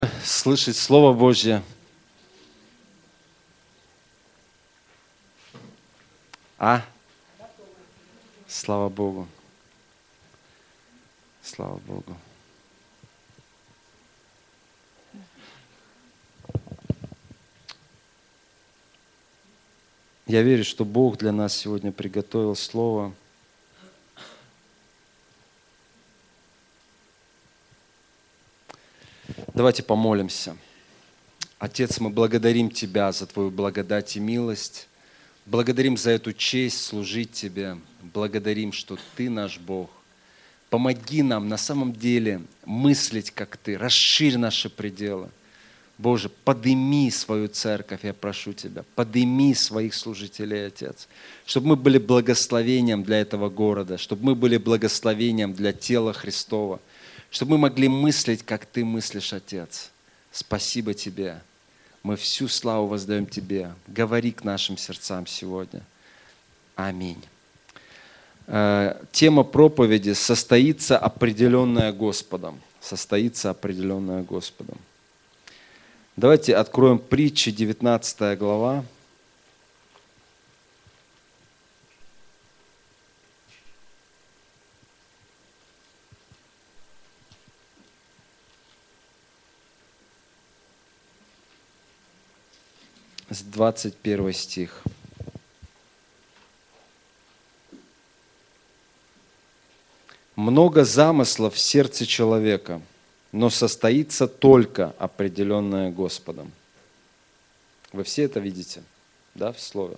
Слышать Слово Божье. Слава Богу. Слава Богу. Я верю, что Бог для нас сегодня приготовил Слово. Давайте помолимся. Отец, мы благодарим Тебя за Твою благодать и милость. Благодарим за эту честь служить Тебе. Благодарим, что Ты наш Бог. Помоги нам на самом деле мыслить, как Ты. Расширь наши пределы. Боже, подыми свою церковь, я прошу Тебя. Подыми своих служителей, Отец. Чтобы мы были благословением для этого города. Чтобы мы были благословением для тела Христова. Чтобы мы могли мыслить, как Ты мыслишь, Отец. Спасибо Тебе. Мы всю славу воздаем Тебе. Говори к нашим сердцам сегодня. Аминь. Тема проповеди «Состоится определенное Господом». Состоится определенное Господом. Давайте откроем притчи, 19 глава. С 21 стих. Много замыслов в сердце человека, но состоится только определенное Господом. Вы все это видите, да, в слове?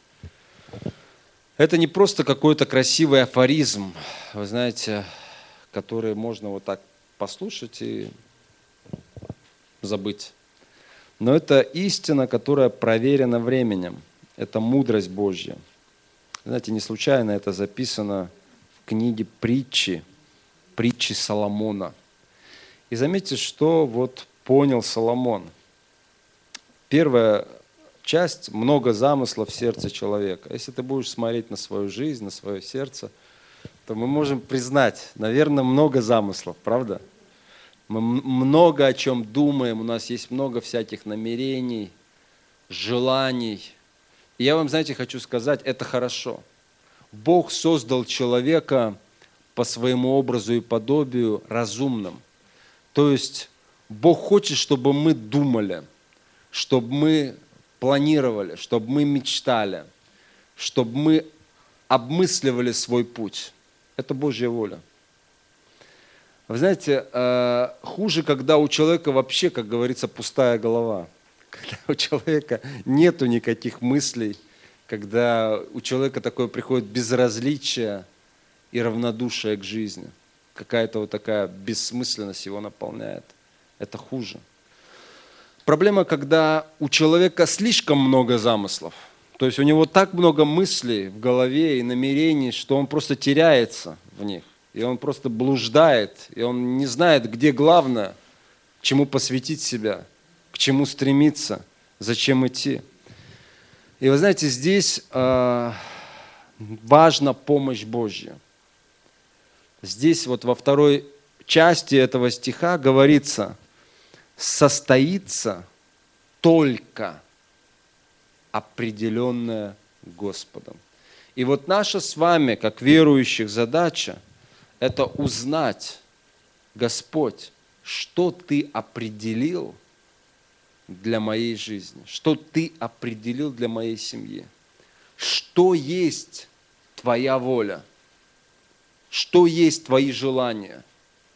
Это не просто какой-то красивый афоризм, вы знаете, который можно вот так послушать и забыть. Но это истина, которая проверена временем. Это мудрость Божья. Знаете, не случайно это записано в книге притчи Соломона. И заметьте, что вот понял Соломон. Первая часть – много замыслов в сердце человека. Если ты будешь смотреть на свою жизнь, на свое сердце, то мы можем признать, наверное, много замыслов, правда? Мы много о чем думаем, у нас есть много всяких намерений, желаний. И я вам, знаете, хочу сказать, это хорошо. Бог создал человека по своему образу и подобию разумным. То есть Бог хочет, чтобы мы думали, чтобы мы планировали, чтобы мы мечтали, чтобы мы обмысливали свой путь. Это Божья воля. Вы знаете, хуже, когда у человека вообще, как говорится, пустая голова. Когда у человека нету никаких мыслей, когда у человека такое приходит безразличие и равнодушие к жизни. Какая-то вот такая бессмысленность его наполняет. Это хуже. Проблема, когда у человека слишком много замыслов. То есть у него так много мыслей в голове и намерений, что он просто теряется в них. И он просто блуждает, и он не знает, где главное, чему посвятить себя, к чему стремиться, зачем идти. И вы знаете, здесь важна помощь Божья. Здесь вот во второй части этого стиха говорится, состоится только определенное Господом. И вот наша с вами, как верующих, задача – это узнать, Господь, что Ты определил для моей жизни, что Ты определил для моей семьи, что есть Твоя воля, что есть Твои желания,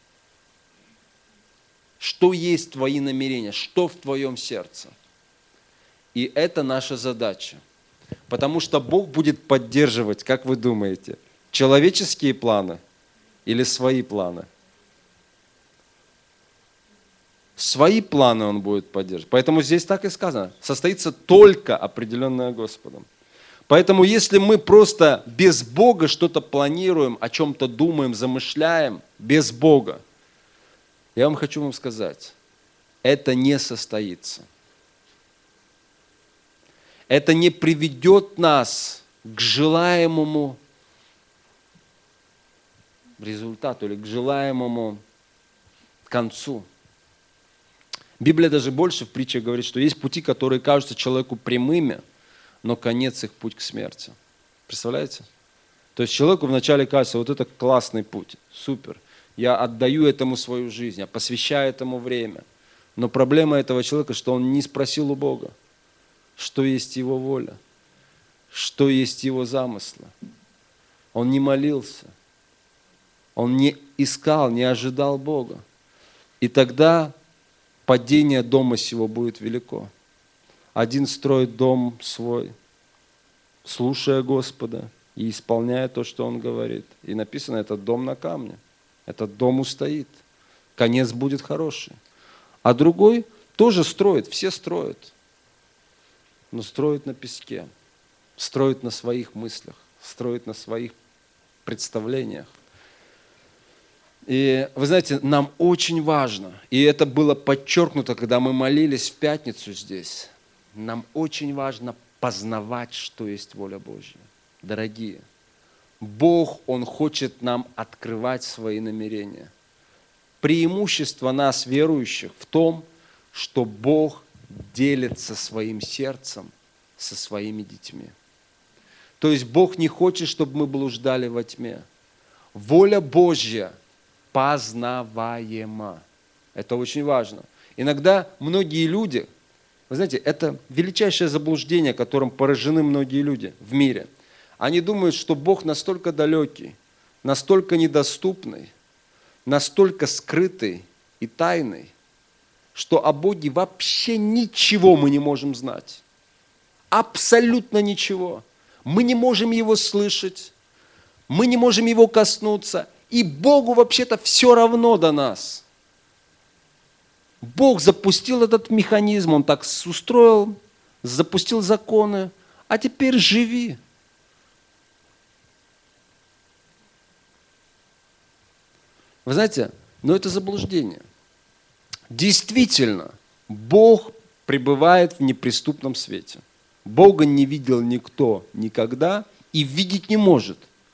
что есть Твои намерения, что в Твоем сердце. И это наша задача. Потому что Бог будет поддерживать, как вы думаете, человеческие планы или свои планы? Свои планы Он будет поддерживать. Поэтому здесь так и сказано. Состоится только определенное Господом. Поэтому если мы просто без Бога что-то планируем, о чем-то думаем, замышляем, без Бога, я вам хочу сказать, это не состоится. Это не приведет нас к желаемому результату или к желаемому концу. Библия даже больше в притчах говорит, что есть пути, которые кажутся человеку прямыми, но конец их путь к смерти. Представляете? То есть человеку вначале кажется, вот это классный путь, супер. Я отдаю этому свою жизнь, я посвящаю этому время. Но проблема этого человека, что он не спросил у Бога, что есть его воля, что есть его замыслы. Он не молился, он не искал, не ожидал Бога. И тогда падение дома сего будет велико. Один строит дом свой, слушая Господа и исполняя то, что Он говорит. И написано, этот дом на камне, этот дом устоит, конец будет хороший. А другой тоже строит, все строят, но строит на песке, строит на своих мыслях, строит на своих представлениях. И вы знаете, нам очень важно, и это было подчеркнуто, когда мы молились в пятницу здесь, нам очень важно познавать, что есть воля Божья. Дорогие, Бог, Он хочет нам открывать свои намерения. Преимущество нас, верующих, в том, что Бог делится своим сердцем со своими детьми. То есть Бог не хочет, чтобы мы блуждали во тьме. Воля Божья познаваема. Это очень важно. Иногда многие люди, вы знаете, это величайшее заблуждение, которым поражены многие люди в мире. Они думают, что Бог настолько далекий, настолько недоступный, настолько скрытый и тайный, что о Боге вообще ничего мы не можем знать. Абсолютно ничего. Мы не можем Его слышать, мы не можем Его коснуться, и Богу вообще-то все равно до нас. Бог запустил этот механизм, Он так устроил, запустил законы, а теперь живи. Вы знаете, но это заблуждение. Действительно, Бог пребывает в неприступном свете. Бога не видел никто никогда и видеть не может.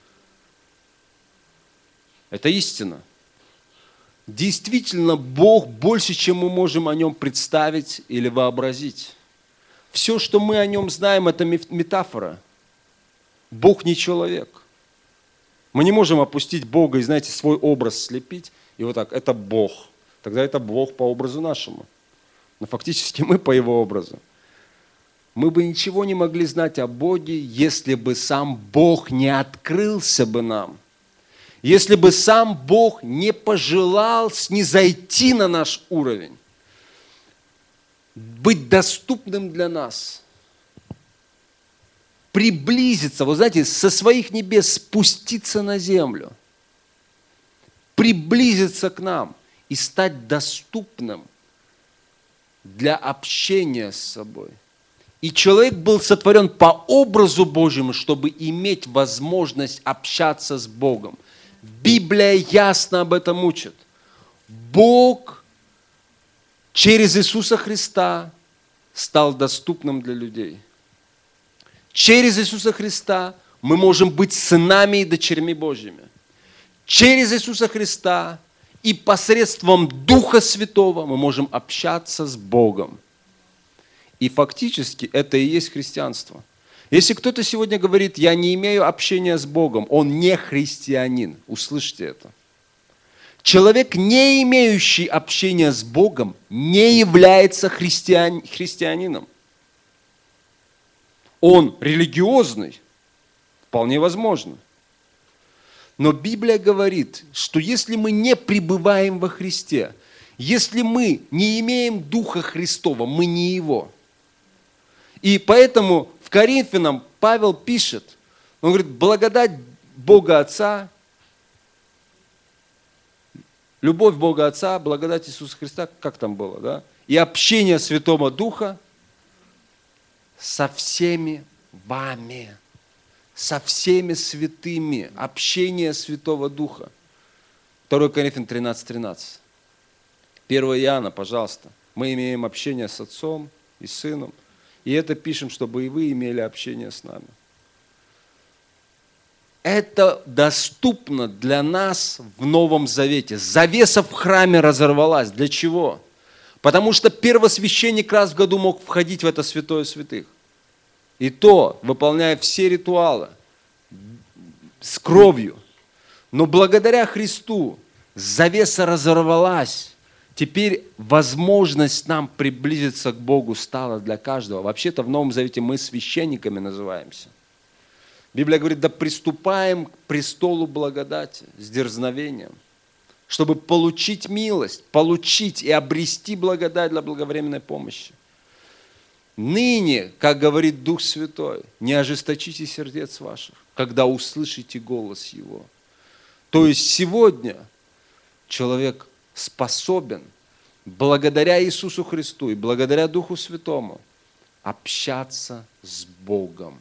Это истина. Действительно, Бог больше, чем мы можем о Нем представить или вообразить. Все, что мы о Нем знаем, это метафора. Бог не человек. Мы не можем опустить Бога и, знаете, свой образ слепить, и вот так, это Бог. Тогда это Бог по образу нашему. Но фактически мы по Его образу. Мы бы ничего не могли знать о Боге, если бы сам Бог не открылся бы нам. Если бы сам Бог не пожелал снизойти на наш уровень, быть доступным для нас, приблизиться, вы знаете, со своих небес спуститься на землю, приблизиться к нам и стать доступным для общения с собой. И человек был сотворен по образу Божьему, чтобы иметь возможность общаться с Богом. Библия ясно об этом учит. Бог через Иисуса Христа стал доступным для людей. Через Иисуса Христа мы можем быть сынами и дочерьми Божьими. Через Иисуса Христа и посредством Духа Святого мы можем общаться с Богом. И фактически это и есть христианство. Если кто-то сегодня говорит, я не имею общения с Богом, он не христианин. Услышьте это. Человек, не имеющий общения с Богом, не является христианином. Он религиозный, вполне возможно. Но Библия говорит, что если мы не пребываем во Христе, если мы не имеем Духа Христова, мы не Его. И поэтому в Коринфянам Павел пишет, он говорит, благодать Бога Отца, любовь Бога Отца, благодать Иисуса Христа, как там было, да? И общение Святого Духа со всеми вами, со всеми святыми, общение Святого Духа. 2 Коринфянам 13:13. 1 Иоанна, пожалуйста. Мы имеем общение с Отцом и Сыном. И это пишем, чтобы и вы имели общение с нами. Это доступно для нас в Новом Завете. Завеса в храме разорвалась. Для чего? Потому что первосвященник раз в году мог входить в это святое святых. И то, выполняя все ритуалы с кровью. Но благодаря Христу завеса разорвалась. Теперь возможность нам приблизиться к Богу стала для каждого. Вообще-то в Новом Завете мы священниками называемся. Библия говорит, да приступаем к престолу благодати с дерзновением, чтобы получить милость, получить и обрести благодать для благовременной помощи. Ныне, как говорит Дух Святой, не ожесточите сердец ваших, когда услышите голос Его. То есть сегодня человек способен, благодаря Иисусу Христу и благодаря Духу Святому, общаться с Богом,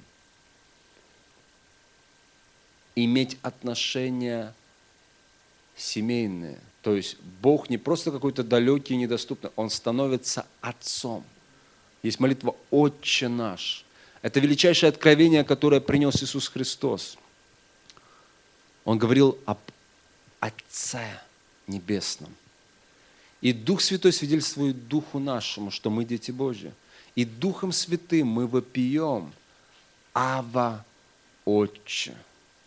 иметь отношения семейные. То есть Бог не просто какой-то далекий и недоступный, Он становится Отцом. Есть молитва «Отче наш». Это величайшее откровение, которое принес Иисус Христос. Он говорил об Отце Небесном. И Дух Святой свидетельствует Духу нашему, что мы дети Божьи. И Духом Святым мы вопием «Ава, Отче».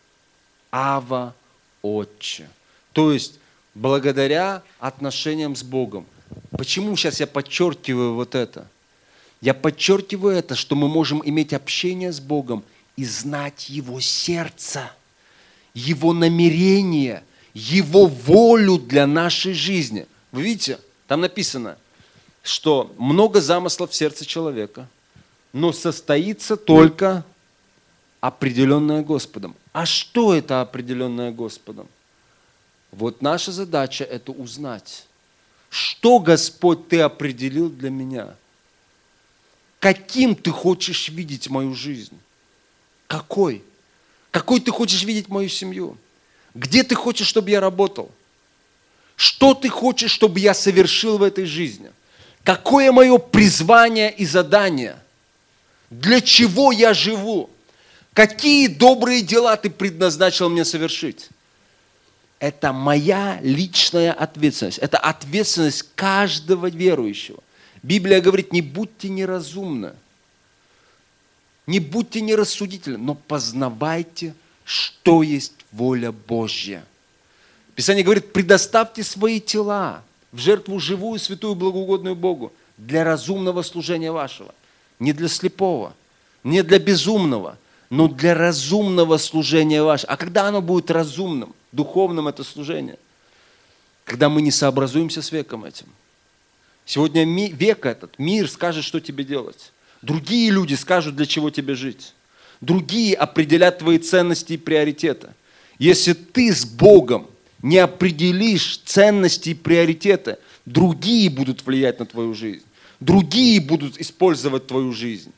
Ава, Отче. То есть, благодаря отношениям с Богом. Почему сейчас я подчеркиваю вот это? Я подчеркиваю это, что мы можем иметь общение с Богом и знать Его сердце, Его намерение, Его волю для нашей жизни. Вы видите, там написано, что много замыслов в сердце человека, но состоится только определенное Господом. А что это определенное Господом? Вот наша задача это узнать. Что, Господь, Ты определил для меня? Каким Ты хочешь видеть мою жизнь? Какой? Какой Ты хочешь видеть мою семью? Где Ты хочешь, чтобы я работал? Что Ты хочешь, чтобы я совершил в этой жизни? Какое мое призвание и задание? Для чего я живу? Какие добрые дела Ты предназначил мне совершить? Это моя личная ответственность. Это ответственность каждого верующего. Библия говорит, не будьте неразумны, не будьте нерассудительны, но познавайте, что есть воля Божья. Писание говорит, предоставьте свои тела в жертву живую, святую, благоугодную Богу для разумного служения вашего. Не для слепого, не для безумного, но для разумного служения вашего. А когда оно будет разумным, духовным это служение? Когда мы не сообразуемся с веком этим. Сегодня век этот, мир скажет, что тебе делать. Другие люди скажут, для чего тебе жить. Другие определят твои ценности и приоритеты. Если ты с Богом не определишь ценности и приоритеты, другие будут влиять на твою жизнь. Другие будут использовать твою жизнь.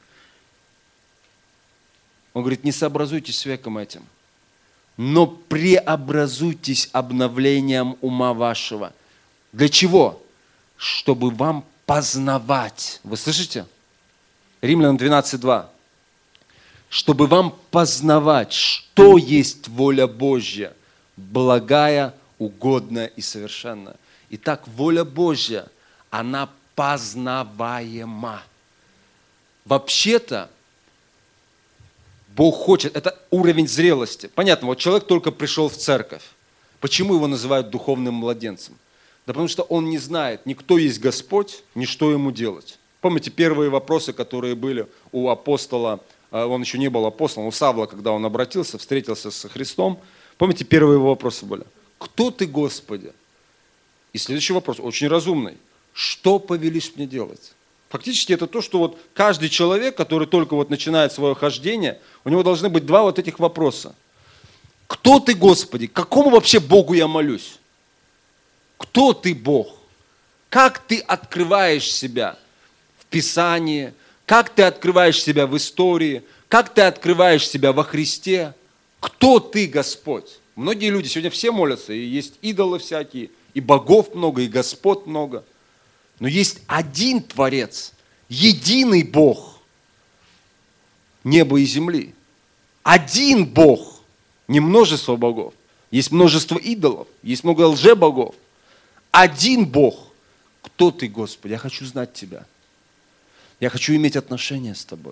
Он говорит, не сообразуйтесь с веком этим, но преобразуйтесь обновлением ума вашего. Для чего? Чтобы вам познавать. Вы слышите? Римлянам 12:2. Чтобы вам познавать, что есть воля Божья, благая, угодная и совершенная. Итак, воля Божья, она познаваема. Вообще-то, Бог хочет, это уровень зрелости. Понятно, вот человек только пришел в церковь. Почему его называют духовным младенцем? Да потому что он не знает, ни кто есть Господь, ни что ему делать. Помните первые вопросы, которые были у апостола, он еще не был апостолом, у Савла, когда он обратился, встретился со Христом. Помните, первые его вопросы были? Кто ты, Господи? И следующий вопрос, очень разумный. Что повелишь мне делать? Фактически это то, что вот каждый человек, который только вот начинает свое хождение, у него должны быть два вот этих вопроса. Кто ты, Господи? К какому вообще Богу я молюсь? Кто ты, Бог? Как ты открываешь себя в Писании? Как ты открываешь себя в истории? Как ты открываешь себя во Христе? Кто ты, Господь? Многие люди, сегодня все молятся, и есть идолы всякие, и богов много, и Господ много. Но есть один Творец, единый Бог неба и земли. Один Бог, не множество богов. Есть множество идолов, есть много лжебогов. Один Бог. кто Ты, Господи, я хочу знать Тебя. Я хочу иметь отношения с Тобой.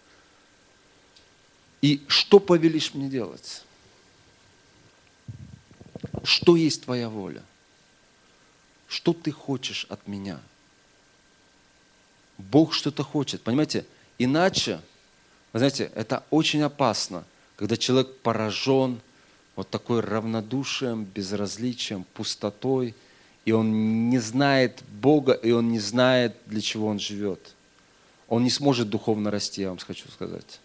И что повелишь мне делать? Что есть Твоя воля? Что Ты хочешь от меня? Бог что-то хочет, понимаете? Иначе, вы знаете, это очень опасно, когда человек поражен вот такой равнодушием, безразличием, пустотой, и он не знает Бога, и он не знает, для чего он живет. Он не сможет духовно расти, я вам хочу сказать.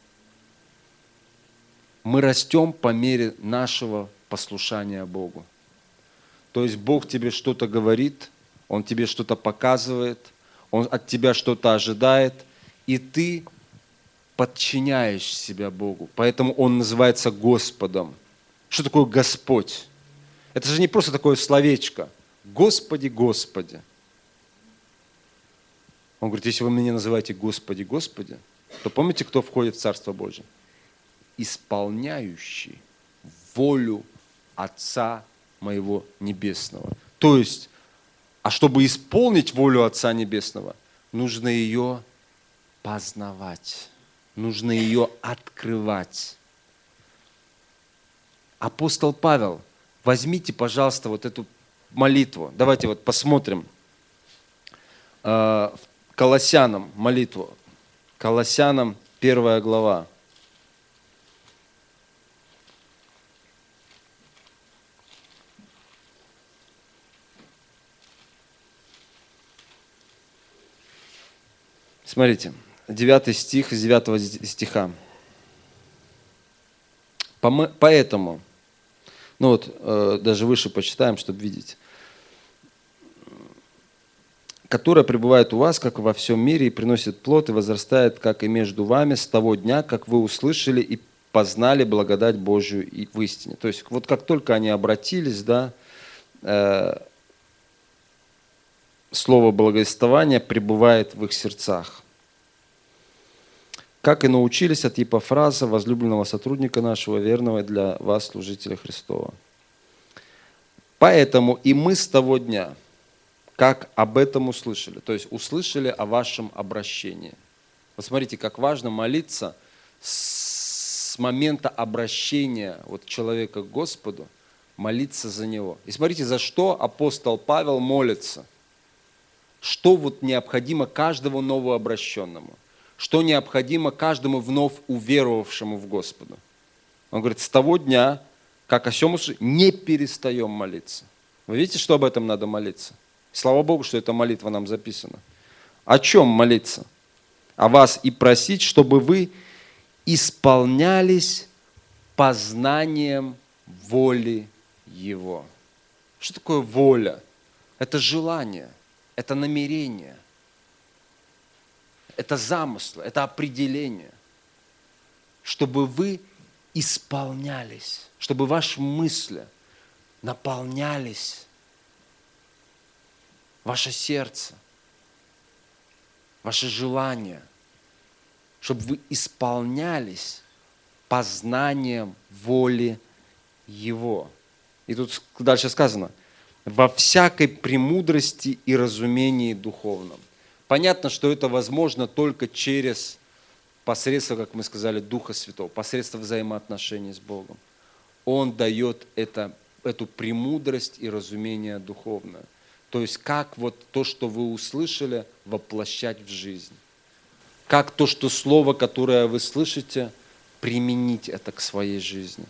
Мы растем по мере нашего послушания Богу. То есть Бог тебе что-то говорит, Он тебе что-то показывает, Он от тебя что-то ожидает, и ты подчиняешь себя Богу. Поэтому Он называется Господом. Что такое Господь? Это же не просто такое словечко. Господи, Господи. Он говорит, если вы меня называете Господи, Господи, то помните, кто входит в Царство Божие? Исполняющий волю Отца моего Небесного. То есть, а чтобы исполнить волю Отца Небесного, нужно ее познавать, нужно ее открывать. Апостол Павел, возьмите, пожалуйста, вот эту молитву. Давайте вот посмотрим. Колоссянам молитву. Колоссянам 1 глава. Смотрите, 9 стих, из 9 стиха. Поэтому, даже выше почитаем, чтобы видеть. Которая пребывает у вас, как во всем мире, и приносит плод, и возрастает, как и между вами, с того дня, как вы услышали и познали благодать Божию и в истине. То есть, вот как только они обратились, слово благовествования пребывает в их сердцах. Как и научились от Епафраса, возлюбленного сотрудника нашего, верного для вас, служителя Христова. Поэтому и мы с того дня, как об этом услышали, то есть услышали о вашем обращении. Вот смотрите, как важно молиться с момента обращения человека к Господу, молиться за него. И смотрите, за что апостол Павел молится. Что необходимо каждому новообращенному, что необходимо каждому вновь уверовавшему в Господа. Он говорит, с того дня, как о сем услышали, не перестаем молиться. Вы видите, что об этом надо молиться? Слава Богу, что эта молитва нам записана. О чем молиться? О вас и просить, чтобы вы исполнялись познанием воли Его. Что такое воля? Это желание, это намерение, это замыслы, это определение. Чтобы вы исполнялись, чтобы ваши мысли наполнялись, ваше сердце, ваши желания, чтобы вы исполнялись познанием воли Его. И тут дальше сказано, во всякой премудрости и разумении духовном. Понятно, что это возможно только через посредство, как мы сказали, Духа Святого, посредство взаимоотношений с Богом. Он дает эту премудрость и разумение духовное. То есть как то, что вы услышали, воплощать в жизнь. Как то, что слово, которое вы слышите, применить это к своей жизни.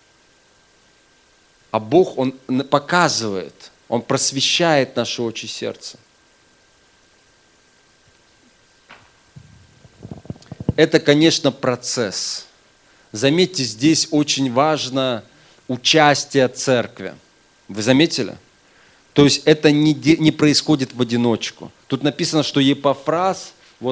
А Бог, Он показывает, Он просвещает наши очи сердца. Это, конечно, процесс. Заметьте, здесь очень важно участие церкви. Вы заметили? То есть это не происходит в одиночку. Тут написано, что Епафрас,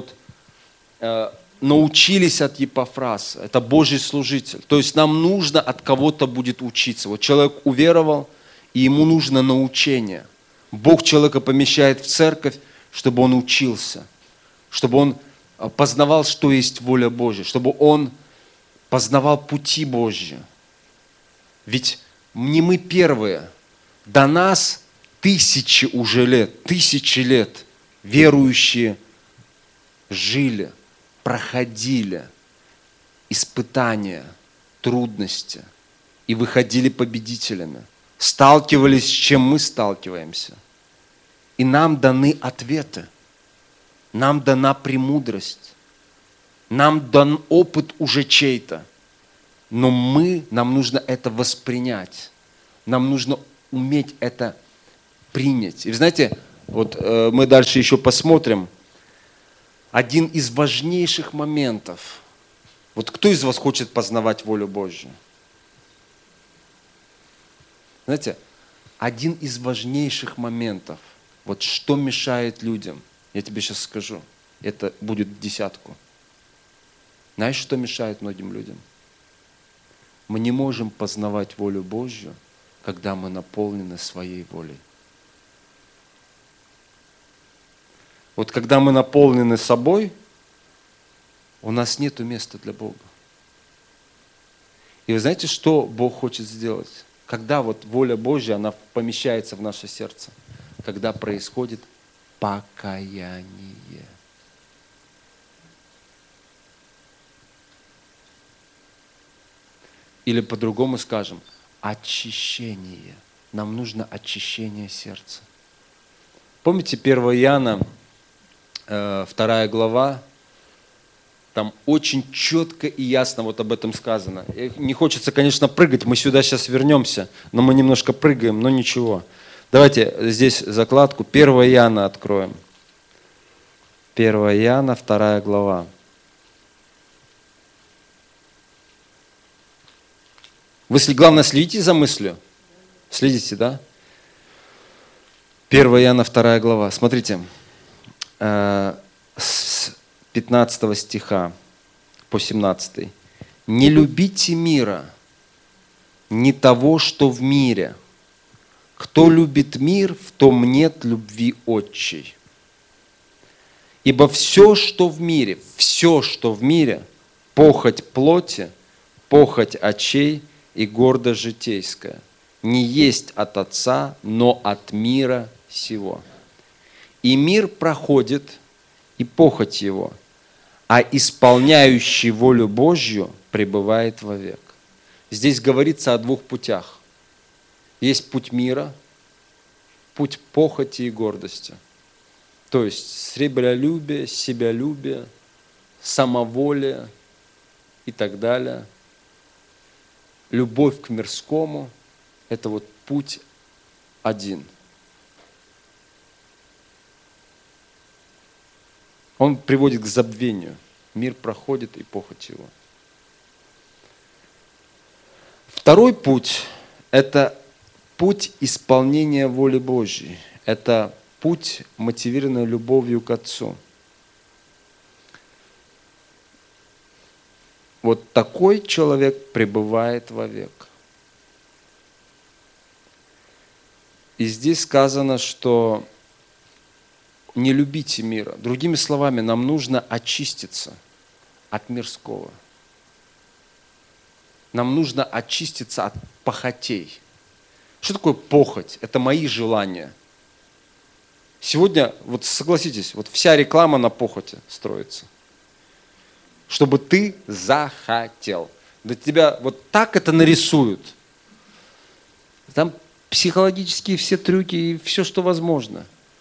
научились от Епафраса. Это Божий служитель. То есть нам нужно от кого-то будет учиться. Человек уверовал, и ему нужно научение. Бог человека помещает в церковь, чтобы он учился, чтобы он познавал, что есть воля Божья, чтобы он познавал пути Божьи. Ведь не мы первые. До нас тысячи уже лет, тысячи лет верующие жили, проходили испытания, трудности и выходили победителями. Сталкивались, с чем мы сталкиваемся. И нам даны ответы. Нам дана премудрость. Нам дан опыт уже чей-то. Но нам нужно это воспринять. Нам нужно уметь это принять. И вы знаете, вот мы дальше еще посмотрим. Один из важнейших моментов. Вот кто из вас хочет познавать волю Божью? Знаете, один из важнейших моментов, вот что мешает людям, я тебе сейчас скажу, это будет в десятку. Знаешь, что мешает многим людям? Мы не можем познавать волю Божью, когда мы наполнены своей волей. Вот когда мы наполнены собой, у нас нет места для Бога. И вы знаете, что Бог хочет сделать? Когда вот воля Божья, она помещается в наше сердце, когда происходит покаяние. Или по-другому скажем, очищение. Нам нужно очищение сердца. Помните 1 Иоанна, 2 глава, там очень четко и ясно вот об этом сказано. И не хочется, конечно, прыгать, мы сюда сейчас вернемся, но мы немножко прыгаем, но ничего. Давайте здесь закладку. 1 Иоанна откроем. 1 Иоанна, 2 глава. Вы, главное, следите за мыслью? Следите, да? 1 Иоанна, 2 глава. Смотрите, с 15 стиха по 17. «Не любите мира, не того, что в мире. Кто любит мир, в том нет любви Отчей. Ибо все, что в мире, похоть плоти, похоть очей и гордость житейская, не есть от Отца, но от мира сего. И мир проходит, и похоть его, а исполняющий волю Божью пребывает вовек». Здесь говорится о двух путях. Есть путь мира, путь похоти и гордости. То есть сребролюбие, себялюбие, самоволие и так далее. Любовь к мирскому – это вот путь один. Он приводит к забвению. Мир проходит и похоть его. Второй путь – это путь исполнения воли Божьей. Это путь, мотивированный любовью к Отцу. Вот такой человек пребывает вовек. И здесь сказано, что не любите мира. Другими словами, нам нужно очиститься от мирского. Нам нужно очиститься от похотей. Что такое похоть? Это мои желания. Сегодня, вот согласитесь, вот вся реклама на похоти строится. Чтобы ты захотел. Да тебя вот так это нарисуют. Там психологические все трюки и все, что возможно.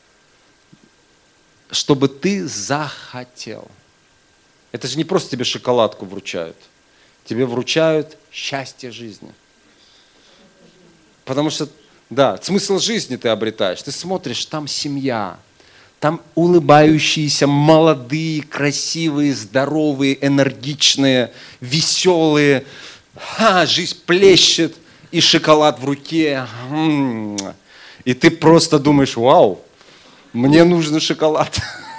Чтобы ты захотел. Это же не просто тебе шоколадку вручают. Тебе вручают счастье жизни. Потому что, да, смысл жизни ты обретаешь. Ты смотришь, там семья, там улыбающиеся, молодые, красивые, здоровые, энергичные, веселые. Жизнь плещет, и шоколад в руке. И ты просто думаешь, вау, мне нужен шоколад.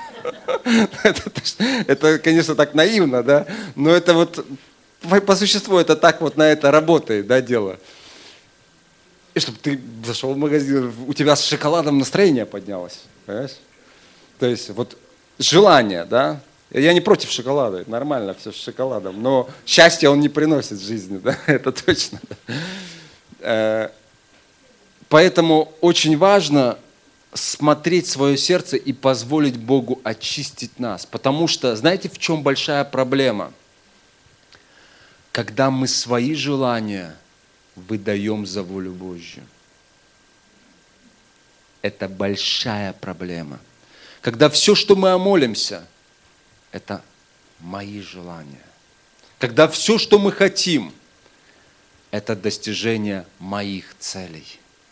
Это, конечно, так наивно, да? Но это вот, по существу, это так вот на это работает, да, дело. И чтобы ты зашел в магазин, у тебя с шоколадом настроение поднялось, понимаешь? То есть вот желание, да? Я не против шоколада, это нормально все с шоколадом, но счастья он не приносит в жизни, да? Это точно. Поэтому очень важно смотреть свое сердце и позволить Богу очистить нас. Потому что, знаете, в чем большая проблема? Когда мы свои желания выдаем за волю Божью. Это большая проблема. Когда все, что мы молимся, это мои желания. Когда все, что мы хотим, это достижение моих целей.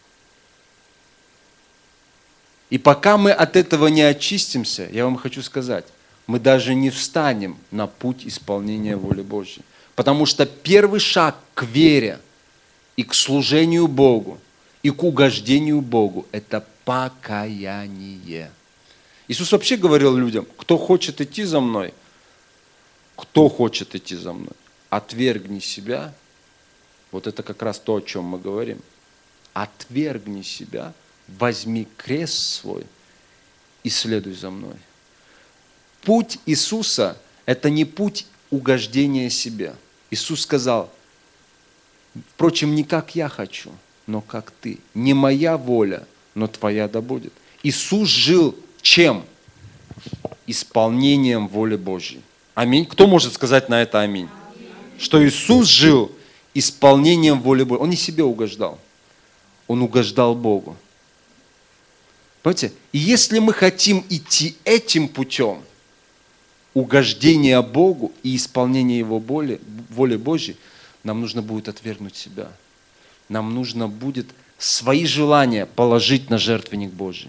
И пока мы от этого не очистимся, я вам хочу сказать, мы даже не встанем на путь исполнения воли Божьей. Потому что первый шаг к вере и к служению Богу, и к угождению Богу – это покаяние. Иисус вообще говорил людям, кто хочет идти за мной, отвергни себя. Вот это как раз то, о чем мы говорим. Отвергни себя, возьми крест свой и следуй за мной. Путь Иисуса – это не путь угождения себе. Иисус сказал, впрочем, не как я хочу, но как ты. Не моя воля, но твоя да будет. Иисус жил чем? Исполнением воли Божьей. Аминь. Кто может сказать на это аминь? Что Иисус жил исполнением воли Божьей. Он не себе угождал. Он угождал Богу. Понимаете? И если мы хотим идти этим путем, угождения Богу и исполнения Его воли Божьей, нам нужно будет отвергнуть себя. Нам нужно будет свои желания положить на жертвенник Божий.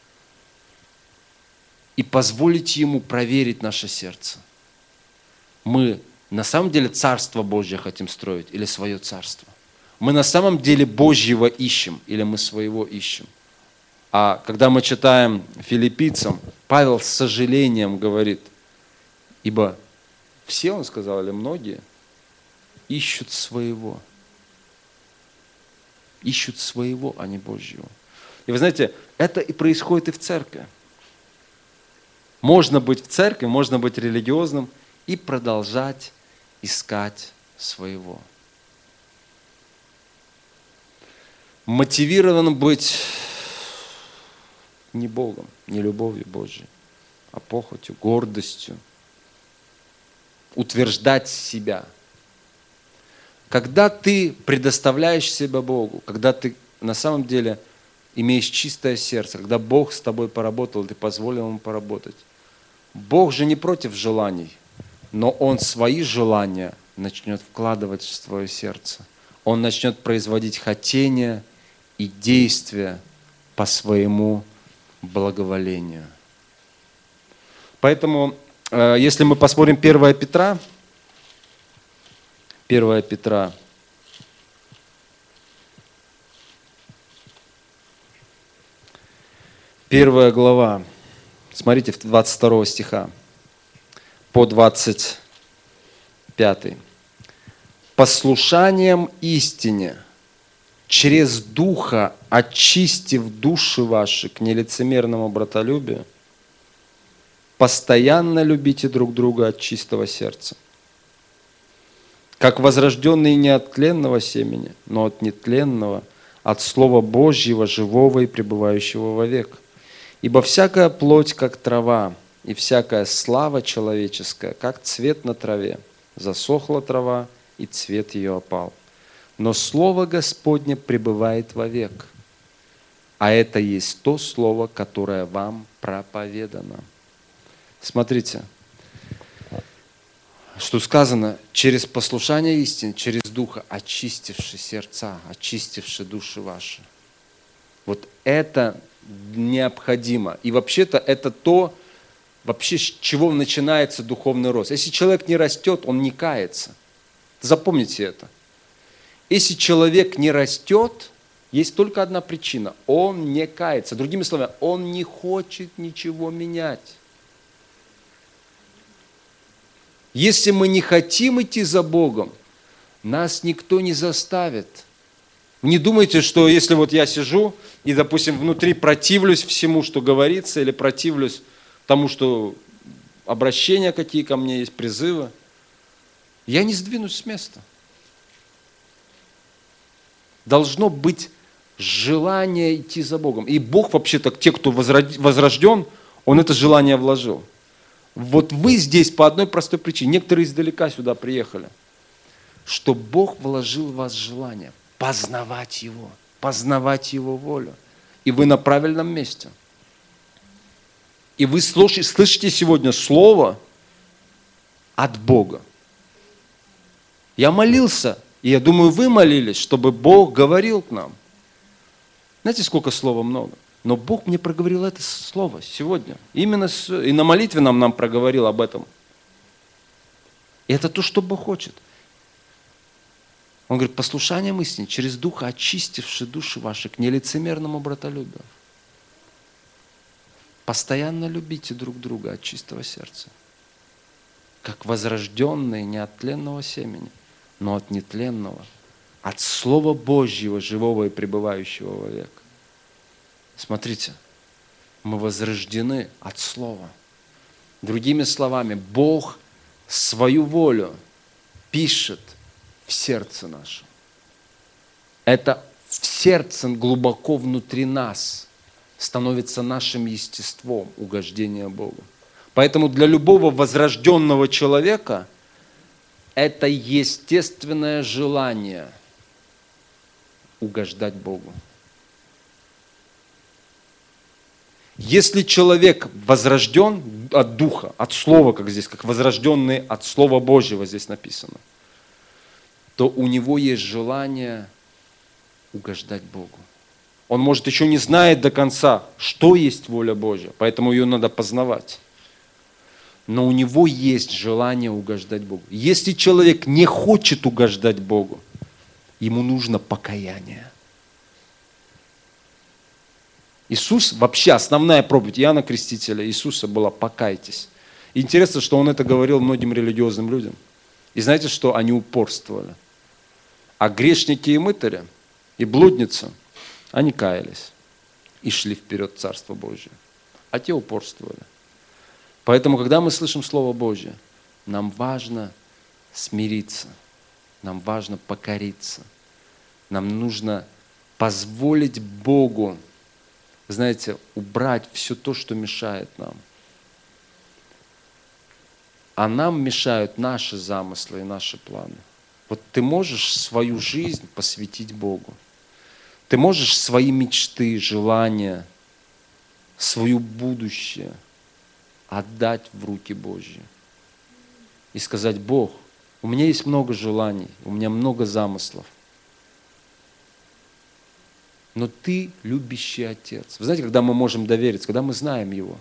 И позволить Ему проверить наше сердце. Мы на самом деле Царство Божье хотим строить или свое царство? Мы на самом деле Божьего ищем или мы своего ищем? А когда мы читаем Филиппийцам, Павел с сожалением говорит, ибо все, он сказал, или многие, ищут своего. Ищут своего, а не Божьего. И вы знаете, это и происходит и в церкви. Можно быть в церкви, можно быть религиозным и продолжать искать своего. Мотивирован быть не Богом, не любовью Божьей, а похотью, гордостью. Утверждать себя. Когда ты предоставляешь себя Богу, когда ты на самом деле имеешь чистое сердце, когда Бог с тобой поработал, ты позволил Ему поработать. Бог же не против желаний, но Он свои желания начнет вкладывать в твое сердце. Он начнет производить хотения и действия по своему благоволению. Поэтому, если мы посмотрим 1 Петра, 1 Петра, 1 глава, смотрите, 22 стиха по 25. «Послушанием истине, через Духа очистив души ваши к нелицемерному братолюбию, постоянно любите друг друга от чистого сердца, как возрожденные не от тленного семени, но от нетленного, от Слова Божьего, живого и пребывающего вовек. Ибо всякая плоть, как трава, и всякая слава человеческая, как цвет на траве. Засохла трава, и цвет ее опал. Но Слово Господне пребывает вовек. А это есть то Слово, которое вам проповедано». Смотрите, что сказано, через послушание истине, через Духа, очистивши сердца, очистивши души ваши. Вот это необходимо. И вообще-то это то, вообще с чего начинается духовный рост. Если человек не растет, он не кается. Запомните это. Если человек не растет, есть только одна причина. Он не кается. Другими словами, он не хочет ничего менять. Если мы не хотим идти за Богом, нас никто не заставит. Не думайте, что если вот я сижу и, допустим, внутри противлюсь всему, что говорится, или противлюсь тому, что обращения какие ко мне есть, призывы, я не сдвинусь с места. Должно быть Желание идти за Богом. И Бог вообще-то, те, кто возрожден, Он это желание вложил. Вот вы здесь по одной простой причине. Некоторые издалека сюда приехали. Что Бог вложил в вас желание познавать Его волю. И вы на правильном месте. И вы слышите сегодня слово от Бога. Я молился, и я думаю, вы молились, чтобы Бог говорил к нам. Знаете, сколько слова много? Но Бог мне проговорил это слово сегодня. Именно и на молитве нам проговорил об этом. И это то, что Бог хочет. Он говорит, послушанием истине, через Духа очистивши души ваши к нелицемерному братолюбию. Постоянно любите друг друга от чистого сердца, как возрожденные не от тленного семени, но от нетленного, от Слова Божьего, живого и пребывающего во век. Смотрите, мы возрождены от Слова. Другими словами, Бог свою волю пишет в сердце нашем. Это в сердце глубоко внутри нас становится нашим естеством угождения Богу. Поэтому для любого возрожденного человека это естественное желание угождать Богу. Если человек возрожден от Духа, от Слова, как здесь, как возрожденный от Слова Божьего здесь написано, то у него есть желание угождать Богу. Он, может, еще не знает до конца, что есть воля Божья, поэтому ее надо познавать. Но у него есть желание угождать Богу. Если человек не хочет угождать Богу, ему нужно покаяние. Иисус, вообще основная проповедь Иоанна Крестителя Иисуса была «покайтесь». И интересно, что Он это говорил многим религиозным людям. И знаете, что они упорствовали? А грешники и мытари, и блудницы, они каялись и шли вперед в Царство Божие. А те упорствовали. Поэтому, когда мы слышим Слово Божье, нам важно смириться, нам важно покориться, нам нужно позволить Богу, знаете, убрать все то, что мешает нам. А нам мешают наши замыслы и наши планы. Вот ты можешь свою жизнь посвятить Богу. Ты можешь свои мечты, желания, свое будущее отдать в руки Божьи. И сказать: Бог, у меня есть много желаний, у меня много замыслов. Но Ты любящий Отец. Вы знаете, когда мы можем довериться, когда мы знаем Его.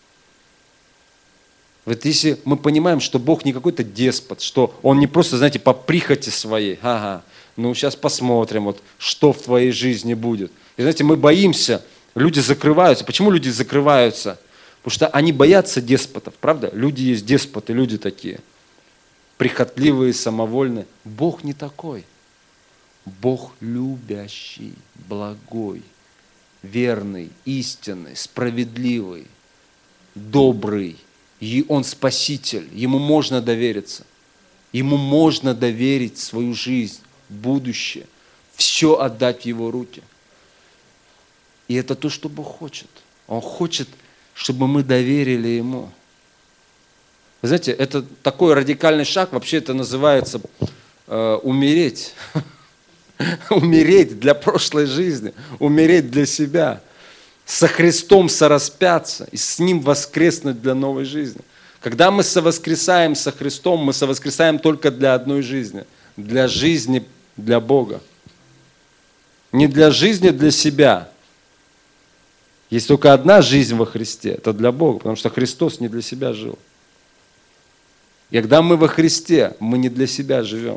Вот если мы понимаем, что Бог не какой-то деспот, что Он не просто, знаете, по прихоти своей, ну сейчас посмотрим, вот, что в твоей жизни будет. И знаете, мы боимся, люди закрываются. Почему люди закрываются? Потому что они боятся деспотов, правда? Люди есть деспоты, люди такие. Прихотливые, самовольные. Бог не такой. Бог любящий, благой, верный, истинный, справедливый, добрый. И Он спаситель, Ему можно довериться. Ему можно доверить свою жизнь, будущее, все отдать в Его руки. И это то, что Бог хочет. Он хочет, чтобы мы доверили Ему. Вы знаете, это такой радикальный шаг, вообще это называется умереть. Умереть для прошлой жизни, умереть для себя. Со Христом сораспяться и с Ним воскреснуть для новой жизни. Когда мы совоскресаем со Христом, мы совоскресаем только для одной жизни. Для жизни для Бога. Не для жизни для себя. Есть только одна жизнь во Христе, это для Бога, потому что Христос не для себя жил. И когда мы во Христе, мы не для себя живем.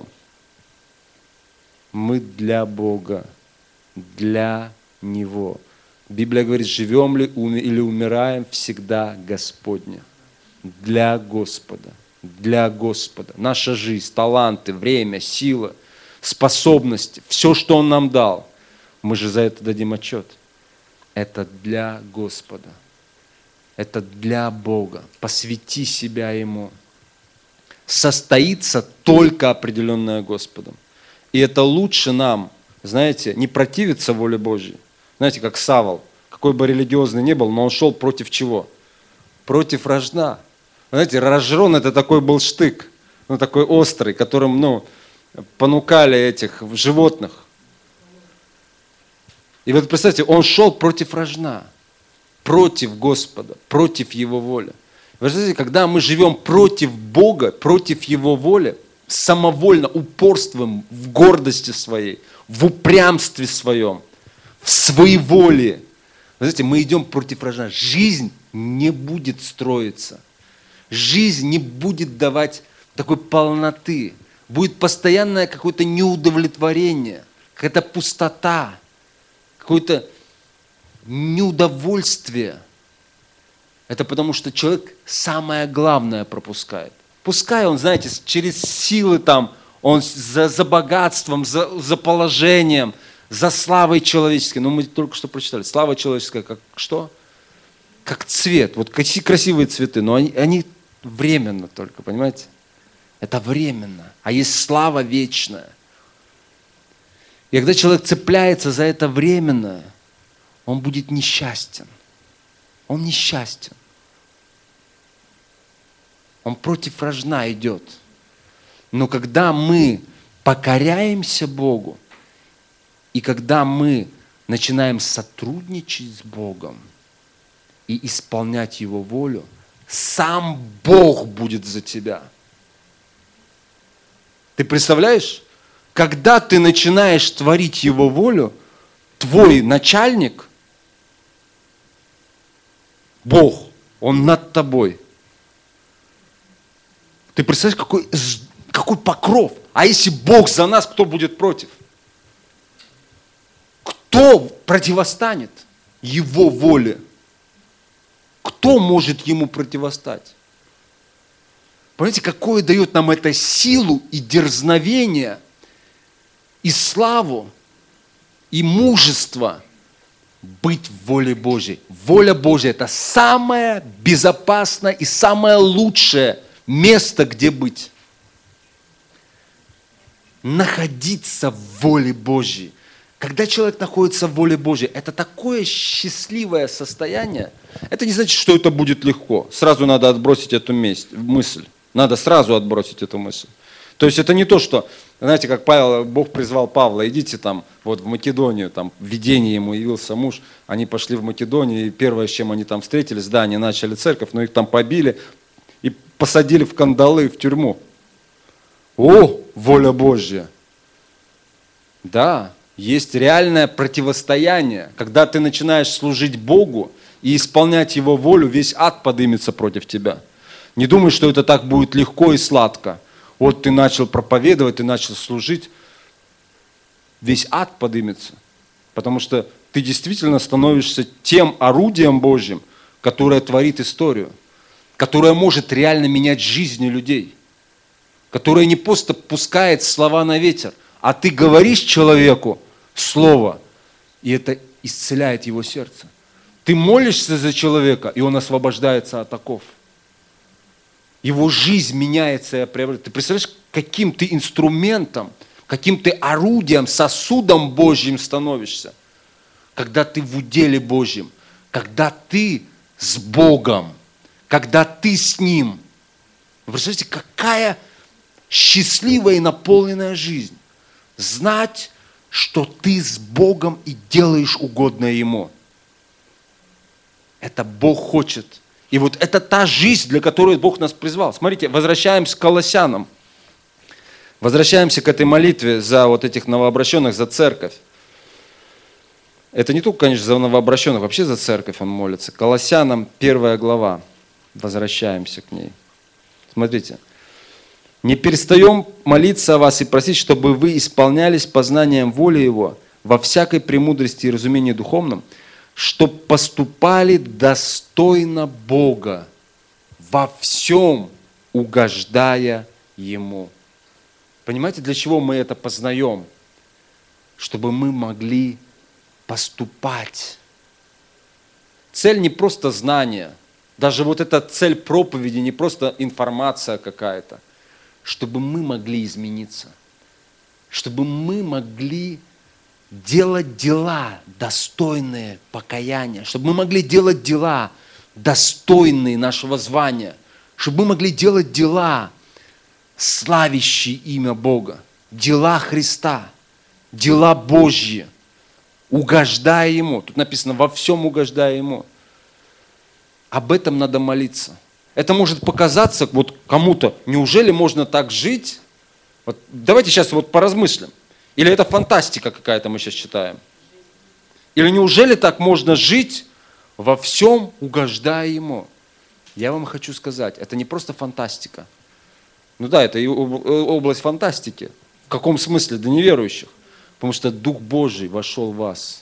Мы для Бога, для Него. Библия говорит, живем ли или умираем, всегда Господне. Для Господа. Для Господа. Наша жизнь, таланты, время, сила, способности, все, что Он нам дал, мы же за это дадим отчет. Это для Господа. Это для Бога. Посвяти себя Ему. Состоится только определенное Господом. И это лучше нам. знаете, не противиться воле Божьей. Знаете, как Савол, какой бы религиозный ни был, но он шел против чего? Против рожна. Знаете, рожон это такой был штык, такой острый, которым, понукали этих животных. И вот представьте, он шел против рожна, против Господа, против Его воли. Вы знаете, когда мы живем против Бога, против Его воли, самовольно упорствуем в гордости своей, в упрямстве своем, в своеволии, вы знаете, мы идем против рожна. Жизнь не будет строиться. Жизнь не будет давать такой полноты. Будет постоянное какое-то неудовлетворение, какая-то пустота, какое-то неудовольствие. Это потому, что человек самое главное пропускает. Пускай он, знаете, через силы там, он за богатством, за положением, за славой человеческой. Но мы только что прочитали. Слава человеческая как что? Как цвет. Вот красивые цветы, но они временно только, понимаете? Это временно. А есть слава вечная. И когда человек цепляется за это временное, он будет несчастен. Он несчастен. Он против рожна идет. Но когда мы покоряемся Богу, и когда мы начинаем сотрудничать с Богом и исполнять Его волю, сам Бог будет за тебя. Ты представляешь? Когда ты начинаешь творить Его волю, твой начальник, Бог, Он над тобой. Ты представляешь, какой покров? А если Бог за нас, кто будет против? Кто противостанет Его воле? Кто может Ему противостать? Понимаете, какое дает нам это силу и дерзновение, и славу, и мужество быть в воле Божьей. Воля Божья – это самое безопасное и самое лучшее место, где быть. Находиться в воле Божьей. Когда человек находится в воле Божьей, это такое счастливое состояние. Это не значит, что это будет легко. Сразу надо отбросить эту мысль. Надо сразу отбросить эту мысль. То есть это не то, что, знаете, как Бог призвал Павла, идите там вот в Македонию, там в видении ему явился муж, они пошли в Македонию, и первое, с чем они там встретились, да, они начали церковь, но их там побили и посадили в кандалы, в тюрьму. О, воля Божья! Да, есть реальное противостояние. Когда ты начинаешь служить Богу и исполнять Его волю, весь ад поднимется против тебя. Не думай, что это так будет легко и сладко. Вот ты начал проповедовать, ты начал служить, весь ад поднимется. Потому что ты действительно становишься тем орудием Божьим, которое творит историю, которое может реально менять жизни людей, которое не просто пускает слова на ветер, а ты говоришь человеку слово, и это исцеляет его сердце. Ты молишься за человека, и он освобождается от оков. Его жизнь меняется и преобразуется. Ты представляешь, каким ты инструментом, каким ты орудием, сосудом Божьим становишься, когда ты в уделе Божьем, когда ты с Богом, когда ты с Ним. Вы представляете, какая счастливая и наполненная жизнь. Знать, что ты с Богом и делаешь угодное Ему. Это Бог хочет. И вот это та жизнь, для которой Бог нас призвал. Смотрите, возвращаемся к Колоссянам. Возвращаемся к этой молитве за вот этих новообращенных, за церковь. Это не только, конечно, за новообращенных, вообще за церковь он молится. Колоссянам 1 глава. Возвращаемся к ней. Смотрите. «Не перестаем молиться о вас и просить, чтобы вы исполнялись познанием воли Его во всякой премудрости и разумении духовном, чтоб поступали достойно Бога, во всем угождая Ему». Понимаете, для чего мы это познаем? Чтобы мы могли поступать. Цель не просто знание. Даже вот эта цель проповеди не просто информация какая-то. Чтобы мы могли измениться. Чтобы мы могли делать дела, достойные покаяния, чтобы мы могли делать дела, достойные нашего звания, чтобы мы могли делать дела, славящие имя Бога, дела Христа, дела Божьи, угождая Ему. Тут написано, во всем угождая Ему. Об этом надо молиться. Это может показаться вот кому-то, неужели можно так жить? Вот давайте сейчас вот поразмыслим. Или это фантастика какая-то мы сейчас читаем? Или неужели так можно жить, во всем угождая Ему? Я вам хочу сказать, это не просто фантастика. Ну да, это и область фантастики. В каком смысле? Для неверующих. Потому что Дух Божий вошел в вас.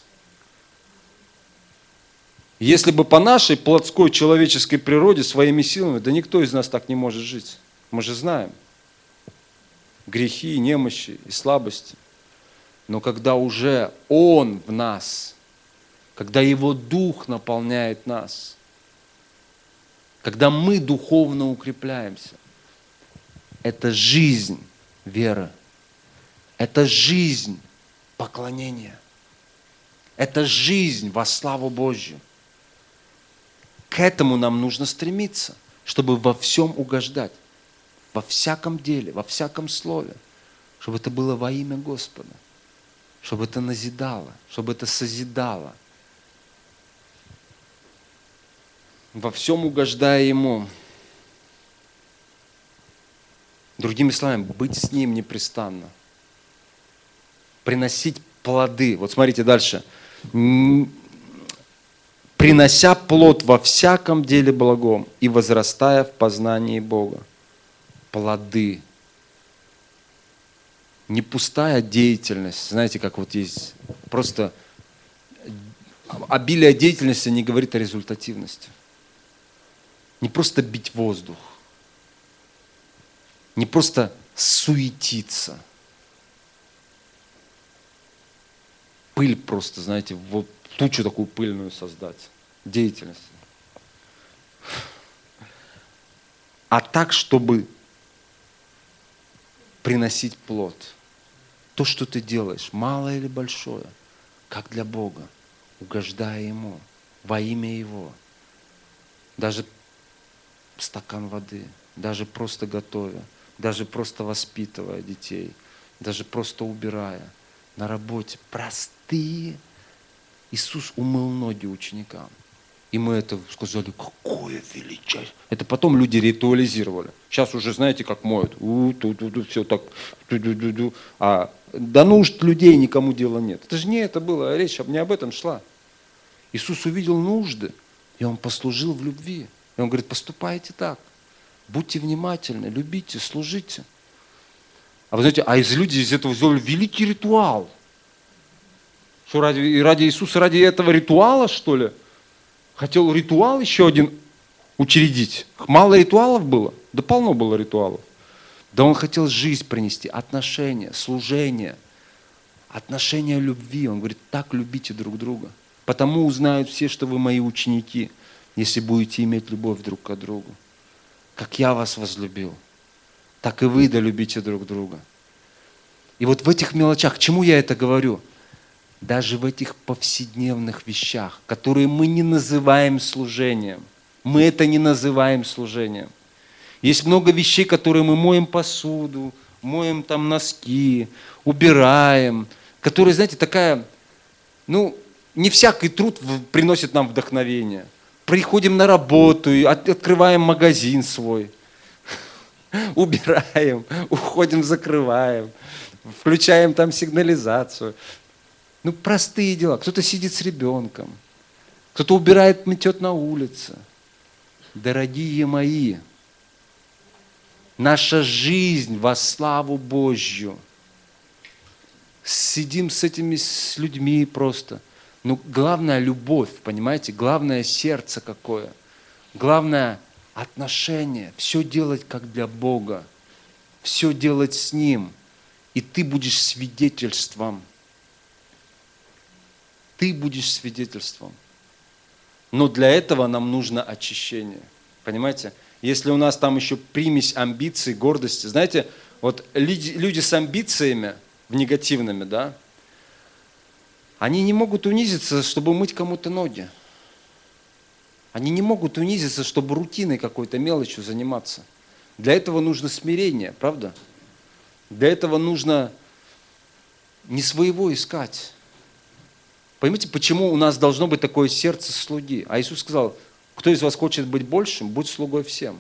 Если бы по нашей плотской человеческой природе, своими силами, да никто из нас так не может жить. Мы же знаем грехи, немощи и слабости. Но когда уже Он в нас, когда Его Дух наполняет нас, когда мы духовно укрепляемся, это жизнь веры, это жизнь поклонения, это жизнь во славу Божью. К этому нам нужно стремиться, чтобы во всем угождать, во всяком деле, во всяком слове, чтобы это было во имя Господа, чтобы это назидало, чтобы это созидало. Во всем угождая Ему. Другими словами, быть с Ним непрестанно. Приносить плоды. Вот смотрите дальше. Принося плод во всяком деле благом и возрастая в познании Бога. Плоды. Не пустая деятельность. Знаете, как вот есть просто обилие деятельности не говорит о результативности. Не просто бить воздух. Не просто суетиться. Пыль просто, знаете, вот тучу такую пыльную создать. Деятельность. А так, чтобы приносить плод. То, что ты делаешь, малое или большое, как для Бога, угождая Ему, во имя Его. Даже стакан воды, даже просто готовя, даже просто воспитывая детей, даже просто убирая на работе. Простые. Иисус умыл ноги ученикам. И мы это сказали, какое величайшее. Это потом люди ритуализировали. Сейчас уже знаете, как моют. Все так. А до нужд людей никому дела нет. Это же не это было, речь не об этом шла. Иисус увидел нужды, и Он послужил в любви. И Он говорит, поступайте так. Будьте внимательны, любите, служите. А вы знаете, люди из этого сделали великий ритуал. Что ради Иисуса, ради этого ритуала, что ли? Хотел ритуал еще один учредить. Мало ритуалов было? Да полно было ритуалов. Да Он хотел жизнь принести, отношения, служение, отношения любви. Он говорит, так любите друг друга. Потому узнают все, что вы мои ученики, если будете иметь любовь друг к другу. Как я вас возлюбил, так и вы долюбите друг друга. И вот в этих мелочах, к чему я это говорю? Даже в этих повседневных вещах, которые мы не называем служением. Мы это не называем служением. Есть много вещей, которые мы моем посуду, моем там носки, убираем, которые, знаете, такая, не всякий труд приносит нам вдохновение. Приходим на работу, открываем магазин свой, убираем, уходим, закрываем, включаем там сигнализацию. Простые дела. Кто-то сидит с ребенком, кто-то убирает, метет на улице. Дорогие мои, наша жизнь во славу Божью. Сидим с людьми просто. Главное любовь, понимаете? Главное сердце какое. Главное отношение. Все делать как для Бога. Все делать с Ним. И ты будешь свидетельством. Ты будешь свидетельством. Но для этого нам нужно очищение. Понимаете? Если у нас там еще примесь амбиций, гордости. Знаете, вот люди с амбициями, негативными, да, Они не могут унизиться, чтобы мыть кому-то ноги. Они не могут унизиться, чтобы рутиной какой-то мелочью заниматься. Для этого нужно смирение, правда? Для этого нужно не своего искать. Поймите, почему у нас должно быть такое сердце слуги? А Иисус сказал, кто из вас хочет быть большим, будь слугой всем.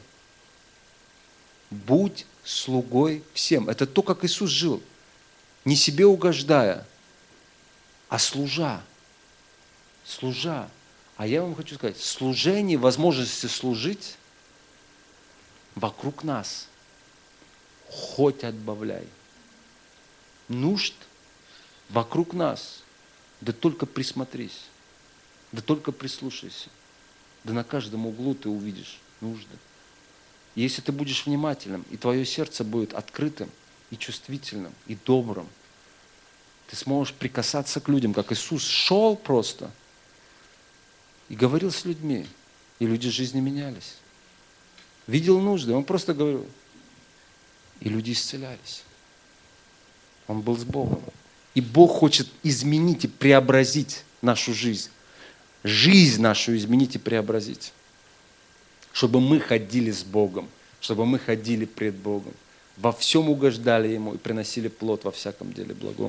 Будь слугой всем. Это то, как Иисус жил. Не себе угождая, а служа. Служа. А я вам хочу сказать, служение, возможности служить вокруг нас. Хоть отбавляй. Нужд вокруг нас. Да только присмотрись. Да только прислушайся. Да на каждом углу ты увидишь нужды. И если ты будешь внимательным, и твое сердце будет открытым, и чувствительным, и добрым, ты сможешь прикасаться к людям, как Иисус шел просто и говорил с людьми, и люди жизни менялись. Видел нужды, он просто говорил, и люди исцелялись. Он был с Богом. И Бог хочет изменить и преобразить нашу жизнь. Жизнь нашу изменить и преобразить. Чтобы мы ходили с Богом, чтобы мы ходили пред Богом. Во всем угождали Ему и приносили плод во всяком деле благом.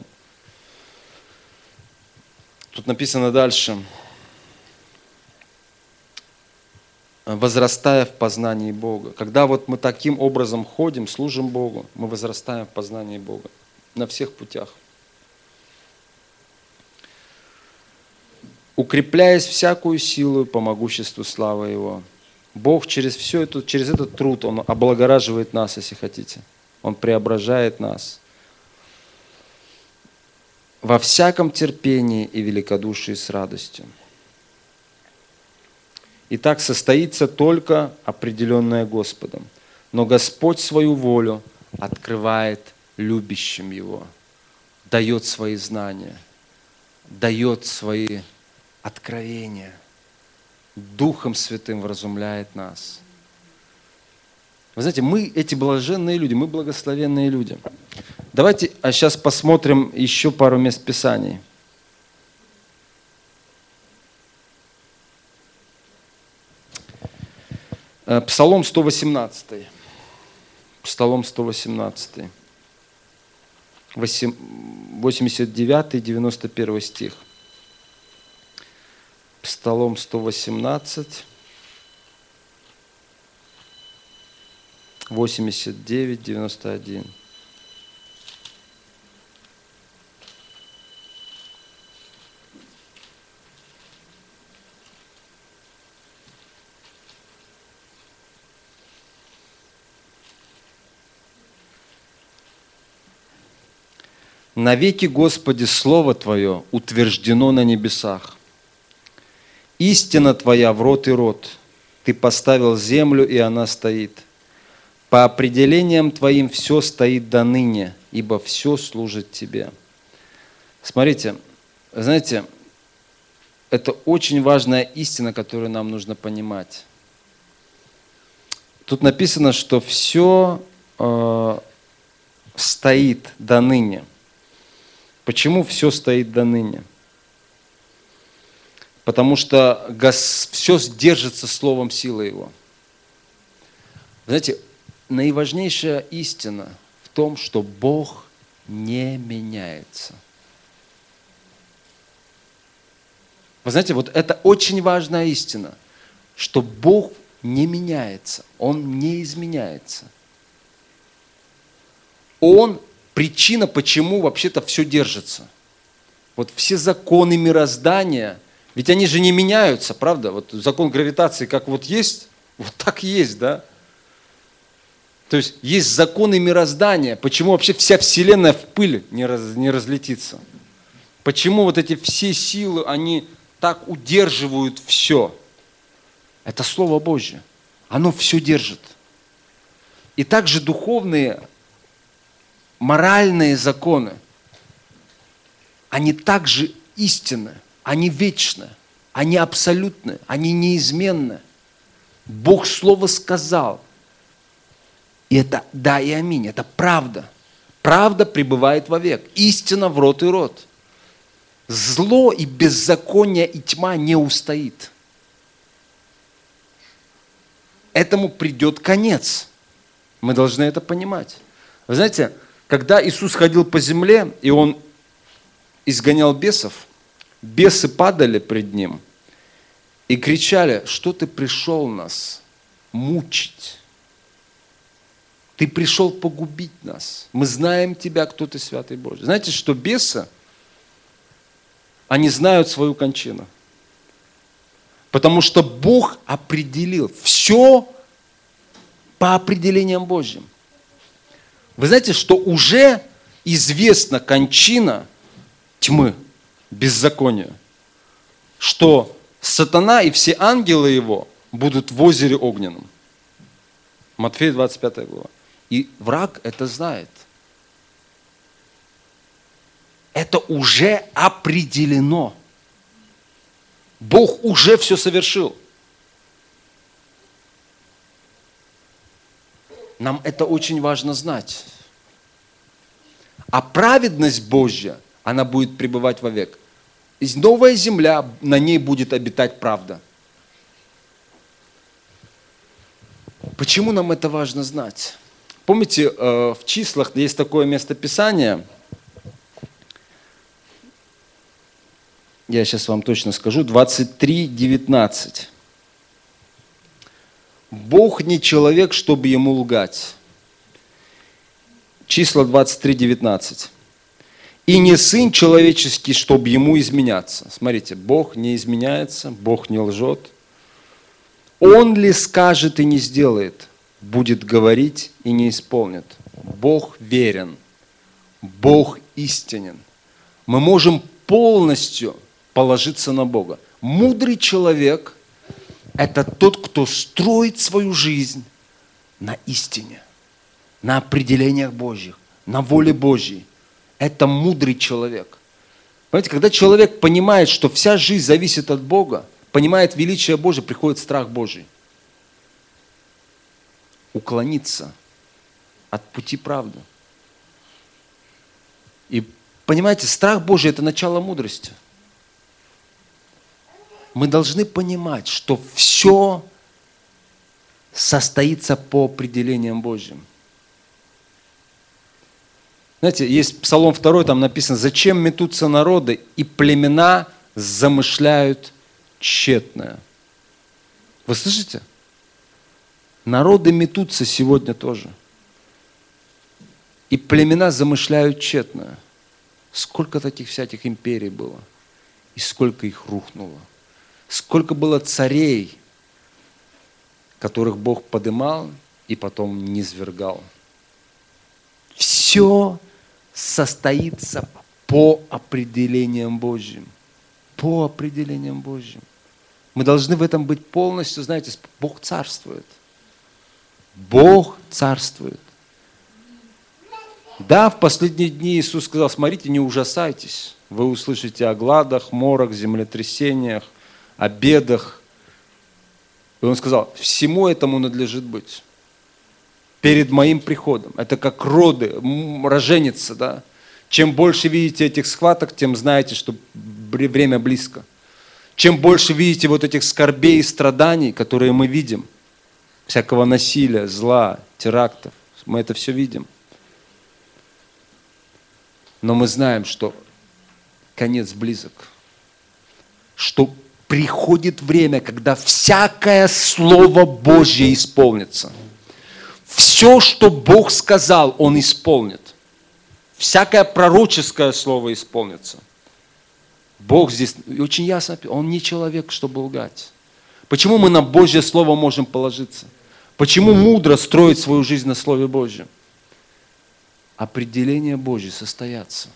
Тут написано дальше. Возрастая в познании Бога. Когда вот мы таким образом ходим, служим Богу, мы возрастаем в познании Бога на всех путях. Укрепляясь всякую силу по могуществу славы Его. Бог через этот труд, Он облагораживает нас, если хотите. Он преображает нас. Во всяком терпении и великодушии с радостью. Итак, состоится только определенное Господом. Но Господь свою волю открывает любящим Его. Дает свои знания. Дает свои откровения. Духом Святым вразумляет нас. Вы знаете, мы эти блаженные люди, мы благословенные люди. Давайте сейчас посмотрим еще пару мест Писаний. Псалом 118. Псалом 118. 89 и 91 стих. Псалом 118, 89, 91. «Навеки, Господи, Слово Твое утверждено на небесах. Истина Твоя в рот и рот. Ты поставил землю, и она стоит. По определениям Твоим все стоит до ныне, ибо все служит Тебе». Смотрите, знаете, это очень важная истина, которую нам нужно понимать. Тут написано, что все стоит до ныне. Почему все стоит до ныне? Потому что все держится словом силы Его. Знаете, наиважнейшая истина в том, что Бог не меняется. Вы знаете, вот это очень важная истина, что Бог не меняется, Он не изменяется. Он причина, почему вообще-то все держится. Вот все законы мироздания, ведь они же не меняются, правда? Вот закон гравитации как вот есть, вот так и есть, да? То есть есть законы мироздания, почему вообще вся Вселенная в пыль не разлетится? Почему вот эти все силы, они так удерживают все? Это Слово Божье. Оно все держит. И также духовные, моральные законы, они также истинны, они вечны, они абсолютны, они неизменны. Бог Слово сказал. И это да и аминь, это правда. Правда пребывает вовек. Истина в рот и рот. Зло и беззаконие и тьма не устоит. Этому придет конец. Мы должны это понимать. Вы знаете, когда Иисус ходил по земле, и Он изгонял бесов, бесы падали пред Ним и кричали: что Ты пришел нас мучить? Ты пришел погубить нас. Мы знаем Тебя, кто Ты, Святый Божий. Знаете, что бесы, они знают свою кончину. Потому что Бог определил все по определениям Божьим. Вы знаете, что уже известна кончина тьмы, беззакония, что сатана и все ангелы его будут в озере огненном. Матфея 25 глава. И враг это знает. Это уже определено. Бог уже все совершил. Нам это очень важно знать. А праведность Божья, она будет пребывать вовек. И новая земля, на ней будет обитать правда. Почему нам это важно знать? Помните, в числах есть такое местописание, я сейчас вам точно скажу, 23:19. Бог не человек, чтобы ему лгать. Числа 23:19. И не сын человеческий, чтобы ему изменяться. Смотрите, Бог не изменяется, Бог не лжет. Он ли скажет и не сделает, будет говорить и не исполнит. Бог верен, Бог истинен. Мы можем полностью положиться на Бога. Мудрый человек – это тот, кто строит свою жизнь на истине, на определениях Божьих, на воле Божьей. Это мудрый человек. Понимаете, когда человек понимает, что вся жизнь зависит от Бога, понимает величие Божие, приходит страх Божий. Уклониться от пути правды. И понимаете, страх Божий – это начало мудрости. Мы должны понимать, что все состоится по определениям Божьим. Знаете, есть Псалом 2, там написано: «Зачем метутся народы, и племена замышляют тщетное». Вы слышите? Народы метутся сегодня тоже. И племена замышляют тщетное. Сколько таких всяких империй было, и сколько их рухнуло. Сколько было царей, которых Бог подымал и потом низвергал. Все состоится по определениям Божьим. По определениям Божьим. Мы должны в этом быть полностью, знаете, Бог царствует. Бог царствует. Да, в последние дни Иисус сказал: смотрите, не ужасайтесь. Вы услышите о гладах, морах, землетрясениях, о бедах. И Он сказал: всему этому надлежит быть перед моим приходом. Это как роды, роженица, да? Чем больше видите этих схваток, тем знаете, что время близко. Чем больше видите вот этих скорбей и страданий, которые мы видим, всякого насилия, зла, терактов, мы это все видим. Но мы знаем, что конец близок. Что приходит время, когда всякое Слово Божье исполнится. Все, что Бог сказал, Он исполнит. Всякое пророческое слово исполнится. Бог здесь очень ясно, Он не человек, чтобы лгать. Почему мы на Божье Слово можем положиться? Почему мудро строить свою жизнь на Слове Божьем? Определение Божье состоятся.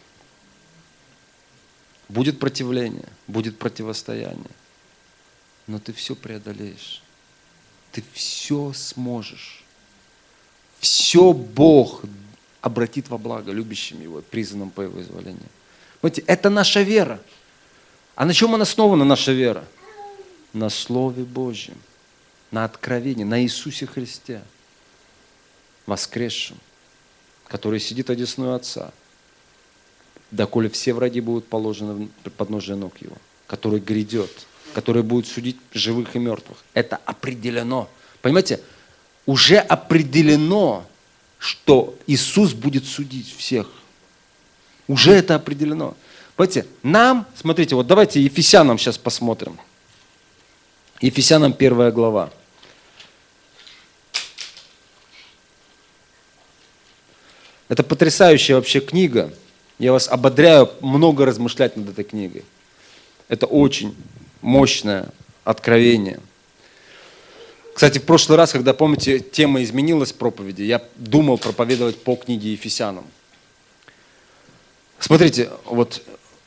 Будет противление, будет противостояние. Но ты все преодолеешь. Ты все сможешь. Все Бог обратит во благо любящим Его, призванным по Его изволению. Понимаете, это наша вера. А на чем она основана, наша вера? На Слове Божьем, на откровении, на Иисусе Христе, воскресшем, который сидит одесную Отца. доколе все враги будут положены в подножие ног его, который грядет, который будет судить живых и мертвых. Это определено. Понимаете, уже определено, что Иисус будет судить всех. Уже это определено. Понимаете, нам, смотрите, вот давайте Ефесянам сейчас посмотрим. Ефесянам 1 глава. Это потрясающая вообще книга. Я вас ободряю много размышлять над этой книгой. Это очень мощное откровение. Кстати, в прошлый раз, когда, помните, тема изменилась проповеди, я думал проповедовать по книге Ефесянам. Смотрите, вот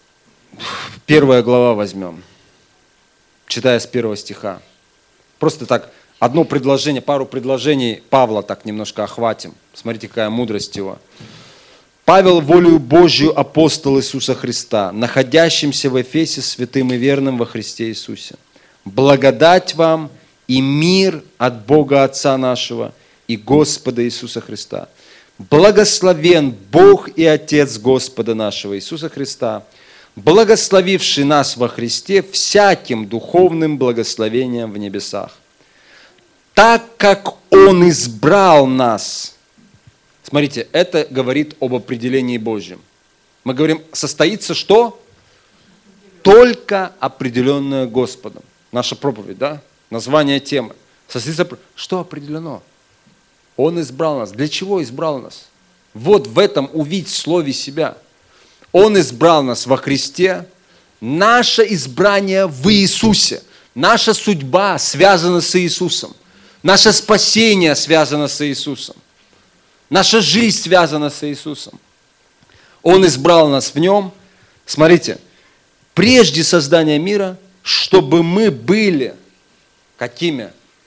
1 глава возьмем, читая с 1 стиха. Просто так, одно предложение, пару предложений Павла так немножко охватим. Смотрите, какая мудрость его. Павел, волею Божью, апостол Иисуса Христа, находящимся в Эфесе святым и верным во Христе Иисусе. Благодать вам и мир от Бога Отца нашего и Господа Иисуса Христа. Благословен Бог и Отец Господа нашего Иисуса Христа, благословивший нас во Христе всяким духовным благословением в небесах. Так как Он избрал нас. Смотрите, это говорит об определении Божьем. Мы говорим, состоится что? Только определенное Господом. Наша проповедь, да? Название темы. Состоится, что определено? Он избрал нас. Для чего избрал нас? Вот в этом увидеть в слове себя. Он избрал нас во Христе. Наше избрание в Иисусе. Наша судьба связана с Иисусом. Наше спасение связано с Иисусом. Наша жизнь связана с Иисусом. Он избрал нас в Нем. Смотрите, прежде создания мира, чтобы мы были какими?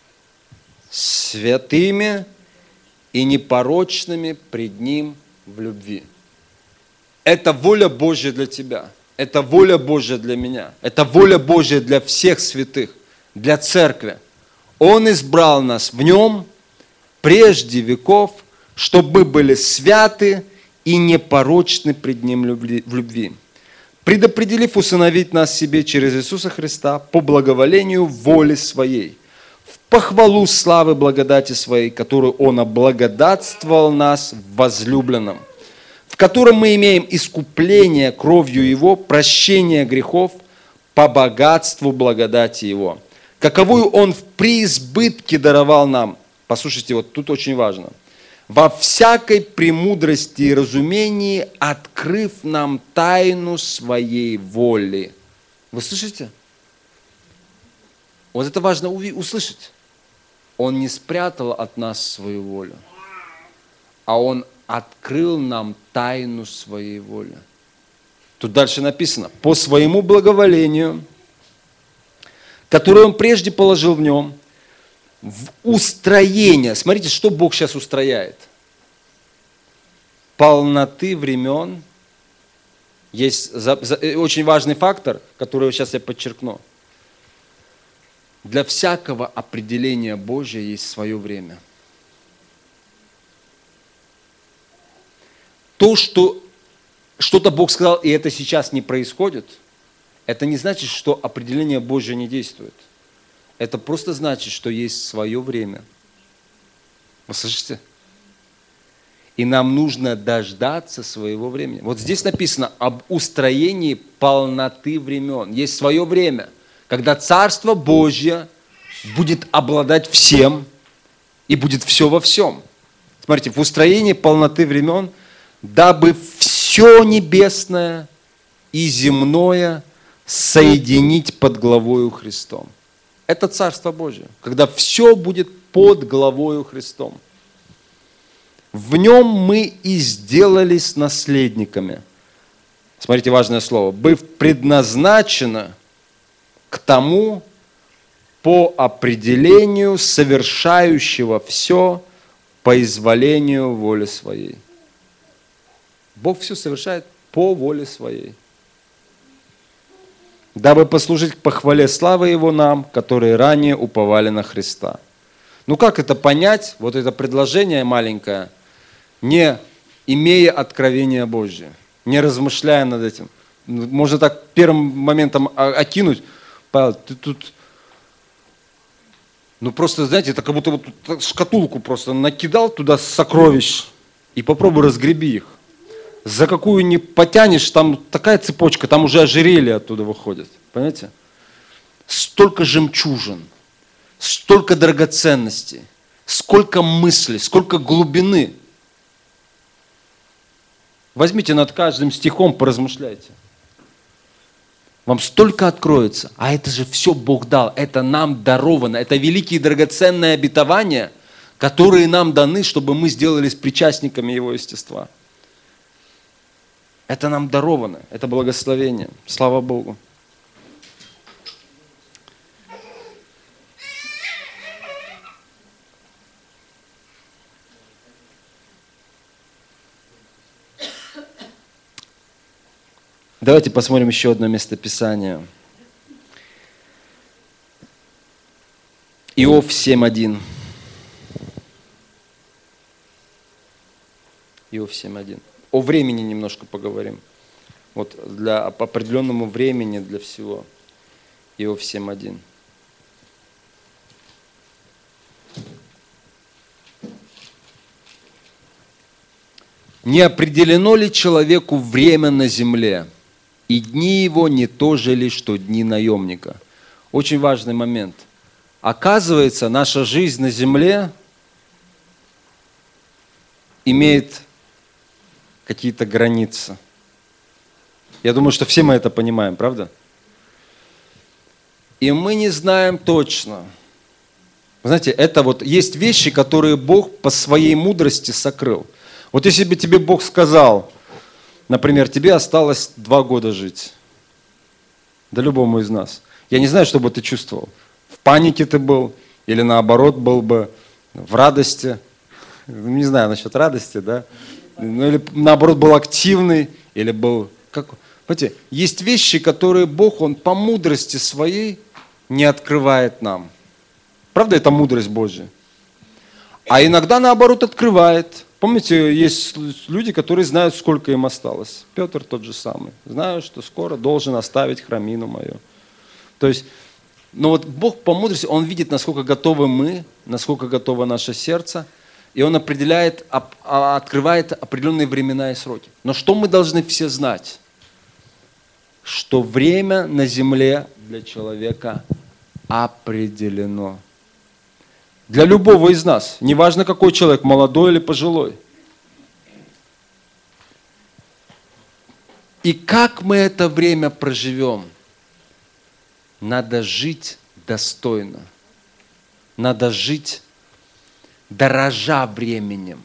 Святыми и непорочными пред Ним в любви. Это воля Божья для тебя. Это воля Божья для меня. Это воля Божья для всех святых, для церкви. Он избрал нас в Нем прежде веков, чтобы мы были святы и непорочны пред Ним в любви, предопределив усыновить нас себе через Иисуса Христа по благоволению воли Своей, в похвалу славы благодати Своей, которую Он облагодатствовал нас в возлюбленном, в котором мы имеем искупление кровью Его, прощение грехов по богатству благодати Его, каковую Он в преизбытке даровал нам. Послушайте, вот тут очень важно. Во всякой премудрости и разумении, открыв нам тайну Своей воли. Вы слышите? Вот это важно услышать. Он не спрятал от нас свою волю, а Он открыл нам тайну Своей воли. Тут дальше написано, по Своему благоволению, которое Он прежде положил в Нем, в устроение. Смотрите, что Бог сейчас устрояет. Полноты времен. Есть очень важный фактор, который сейчас я подчеркну. Для всякого определения Божия есть свое время. То, что что-то Бог сказал, и это сейчас не происходит, это не значит, что определение Божие не действует. Это просто значит, что есть свое время. Вы слышите? И нам нужно дождаться своего времени. Вот здесь написано об устроении полноты времен. Есть свое время, когда Царство Божье будет обладать всем и будет все во всем. Смотрите, в устроении полноты времен, дабы все небесное и земное соединить под главою Христом. Это Царство Божие, когда все будет под главою Христом. В Нем мы и сделались наследниками. Смотрите, важное слово. Быв предназначено к тому, по определению совершающего все по изволению воли Своей. Бог все совершает по воле Своей. Дабы послужить к похвале славы Его нам, которые ранее уповали на Христа. Ну как это понять, вот это предложение маленькое, не имея откровения Божьего? не размышляя над этим. Можно так первым моментом окинуть. Павел, ты тут... Ну просто, знаете, это как будто вот шкатулку просто накидал туда сокровищ и попробуй разгреби их. За какую не потянешь, там такая цепочка, там уже ожерелье оттуда выходит. Понимаете? Столько жемчужин, столько драгоценностей, сколько мыслей, сколько глубины. Возьмите над каждым стихом, поразмышляйте. Вам столько откроется, а это же все Бог дал, это нам даровано, это великие драгоценные обетования, которые нам даны, чтобы мы сделались причастниками Его естества. Это нам даровано, это благословение. Слава Богу. Давайте посмотрим еще одно местописание. Иов 7:1. Иов 7:1. О времени немножко поговорим. Вот для по определенному времени для всего. Иов 7:1. Не определено ли человеку время на земле, и дни его не то же ли, что дни наемника? Очень важный момент. Оказывается, наша жизнь на земле имеет какие-то границы. Я думаю, что все мы это понимаем, правда? И мы не знаем точно. Вы знаете, это вот есть вещи, которые Бог по своей мудрости сокрыл. Вот если бы тебе Бог сказал, например, тебе осталось 2 года жить, да любому из нас, я не знаю, что бы ты чувствовал. В панике ты был, или наоборот был бы в радости. Не знаю насчет радости, да? Ну, или наоборот был активный, или был... Понимаете, есть вещи, которые Бог, Он по мудрости своей не открывает нам. Правда, это мудрость Божья? А иногда наоборот открывает. Помните, есть люди, которые знают, сколько им осталось. Петр тот же самый. Знаю, что скоро должен оставить храмину мою. То есть, но вот Бог по мудрости, Он видит, насколько готовы мы, насколько готово наше сердце, и Он определяет, открывает определенные времена и сроки. Но что мы должны все знать? Что время на земле для человека определено. Для любого из нас, неважно какой человек, молодой или пожилой. И как мы это время проживем? Надо жить достойно. Надо жить, дорожа временем.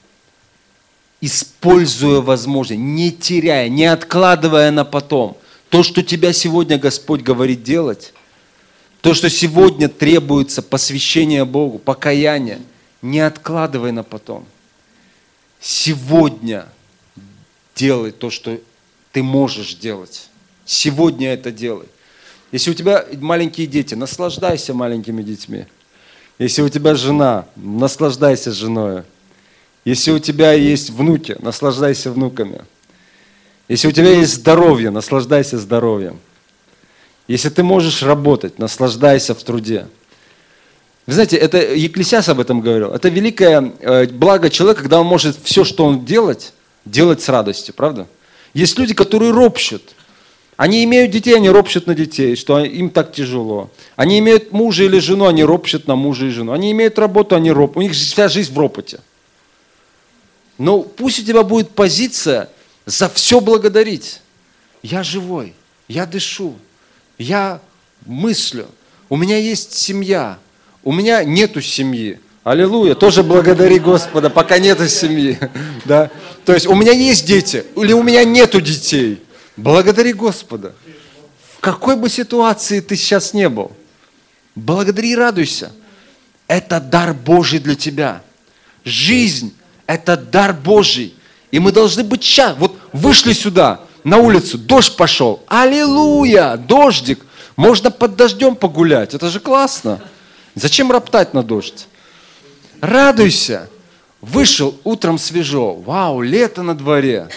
Используя возможность, не теряя, не откладывая на потом. То, что тебя сегодня Господь говорит делать, то, что сегодня требуется посвящение Богу, покаяние, не откладывай на потом. Сегодня делай то, что ты можешь делать. Сегодня это делай. Если у тебя маленькие дети, наслаждайся маленькими детьми. Если у тебя жена, наслаждайся женой. Если у тебя есть внуки, наслаждайся внуками. Если у тебя есть здоровье, наслаждайся здоровьем. Если ты можешь работать, наслаждайся в труде. Вы знаете, это Екклесиас об этом говорил. Это великое благо человека, когда он может все, что он делать с радостью, правда? Есть люди, которые ропщут. Они имеют детей, они ропщут на детей, что им так тяжело. Они имеют мужа или жену, они ропщут на мужа и жену. Они имеют работу, они ропщут. У них вся жизнь в ропоте. Но пусть у тебя будет позиция за все благодарить. Я живой, я дышу. Я мыслю, у меня есть семья, у меня нету семьи. Аллилуйя, тоже благодари Господа, пока нету семьи. Да? То есть у меня есть дети, или у меня нету детей. Благодари Господа. В какой бы ситуации ты сейчас не был, благодари и радуйся. Это дар Божий для тебя. Жизнь – это дар Божий. И мы должны быть счастливы. Вот вышли сюда, на улицу, дождь пошел. Аллилуйя! Дождик. Можно под дождем погулять. Это же классно. Зачем роптать на дождь? Радуйся. Вышел, утром свежо. Вау, лето на дворе.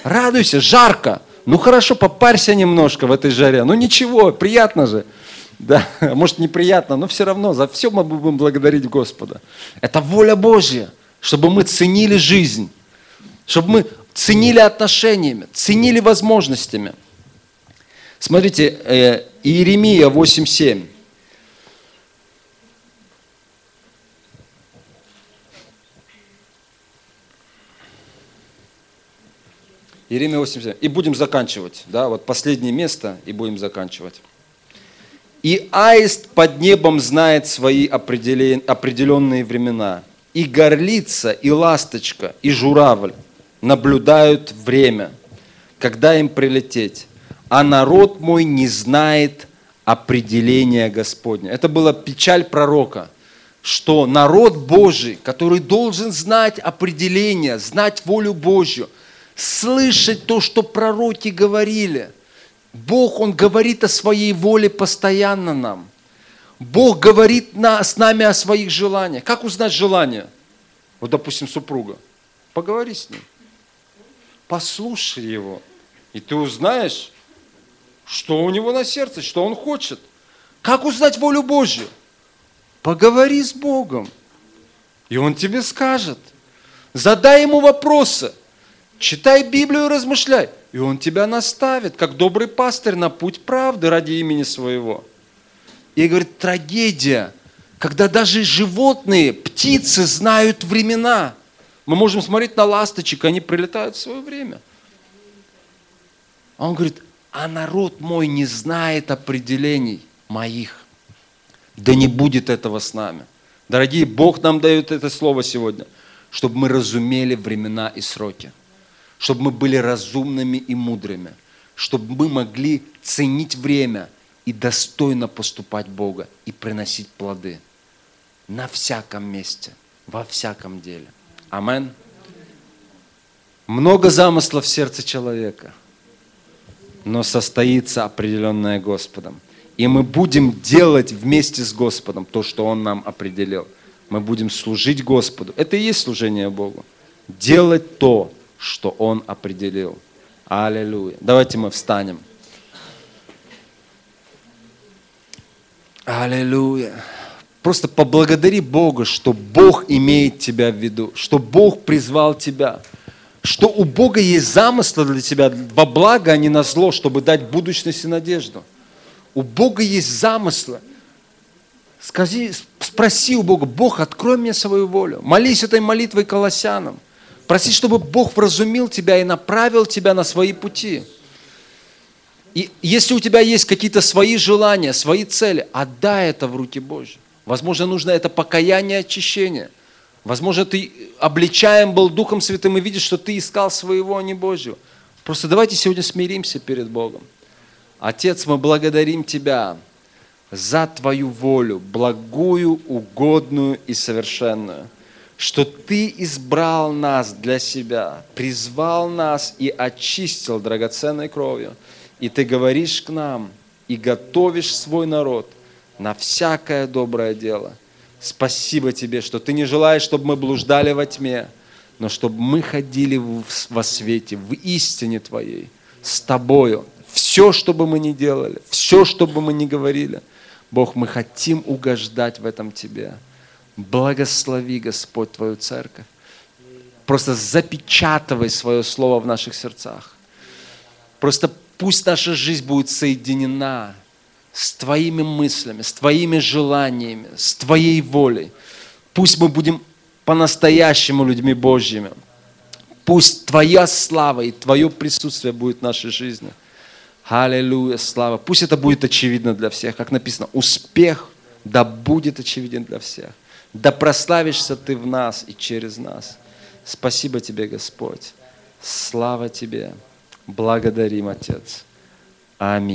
Радуйся, жарко. Ну хорошо, попарься немножко в этой жаре. Ну ничего, приятно же. Да, может неприятно, но все равно за все мы будем благодарить Господа. Это воля Божья, чтобы мы ценили жизнь, чтобы мы ценили отношениями, ценили возможностями. Смотрите, Иеремия 8:7. Иеремия 8:7. И будем заканчивать. Да, вот последнее место, и будем заканчивать. «И аист под небом знает свои определенные времена, и горлица, и ласточка, и журавль наблюдают время, когда им прилететь, а народ мой не знает определения Господня». Это была печаль пророка, что народ Божий, который должен знать определение, знать волю Божью, слышать то, что пророки говорили. Бог, Он говорит о своей воле постоянно нам. Бог говорит с нами о своих желаниях. Как узнать желание? Вот, допустим, супруга. Поговори с ним. Послушай его. И ты узнаешь, что у него на сердце, что он хочет. Как узнать волю Божью? Поговори с Богом. И Он тебе скажет. Задай Ему вопросы. Читай Библию и размышляй. И Он тебя наставит, как добрый пастырь, на путь правды ради имени своего. И говорит, трагедия, когда даже животные, птицы знают времена. Мы можем смотреть на ласточек, они прилетают в свое время. А Он говорит, а народ мой не знает определений моих. Да не будет этого с нами. Дорогие, Бог нам дает это слово сегодня, чтобы мы разумели времена и сроки. Чтобы мы были разумными и мудрыми, чтобы мы могли ценить время и достойно поступать Бога и приносить плоды на всяком месте, во всяком деле. Амин. Много замыслов в сердце человека, но состоится определенное Господом. И мы будем делать вместе с Господом то, что Он нам определил. Мы будем служить Господу. Это и есть служение Богу. Делать то, что Он определил. Аллилуйя. Давайте мы встанем. Аллилуйя. Просто поблагодари Бога, что Бог имеет тебя в виду, что Бог призвал тебя, что у Бога есть замыслы для тебя во благо, а не на зло, чтобы дать будущность и надежду. У Бога есть замыслы. Спроси у Бога, Бог, открой мне свою волю. Молись этой молитвой Колоссянам. Проси, чтобы Бог вразумил тебя и направил тебя на свои пути. И если у тебя есть какие-то свои желания, свои цели, отдай это в руки Божьи. Возможно, нужно это покаяние, очищение. Возможно, ты обличаем был Духом Святым и видишь, что ты искал своего, а не Божьего. Просто давайте сегодня смиримся перед Богом. Отец, мы благодарим Тебя за Твою волю, благую, угодную и совершенную. Что Ты избрал нас для себя, призвал нас и очистил драгоценной кровью. И Ты говоришь к нам и готовишь свой народ на всякое доброе дело. Спасибо Тебе, что Ты не желаешь, чтобы мы блуждали во тьме, но чтобы мы ходили во свете, в истине Твоей, с Тобою. Все, что бы мы ни делали, все, что бы мы ни говорили, Бог, мы хотим угождать в этом Тебе. Благослови, Господь, Твою церковь. Просто запечатывай свое слово в наших сердцах. Просто пусть наша жизнь будет соединена с Твоими мыслями, с Твоими желаниями, с Твоей волей. Пусть мы будем по-настоящему людьми Божьими. Пусть Твоя слава и Твое присутствие будет в нашей жизни. Аллилуйя, слава. Пусть это будет очевидно для всех. Как написано, успех да будет очевиден для всех. Да прославишься Ты в нас и через нас. Спасибо Тебе, Господь. Слава Тебе. Благодарим, Отец. Аминь.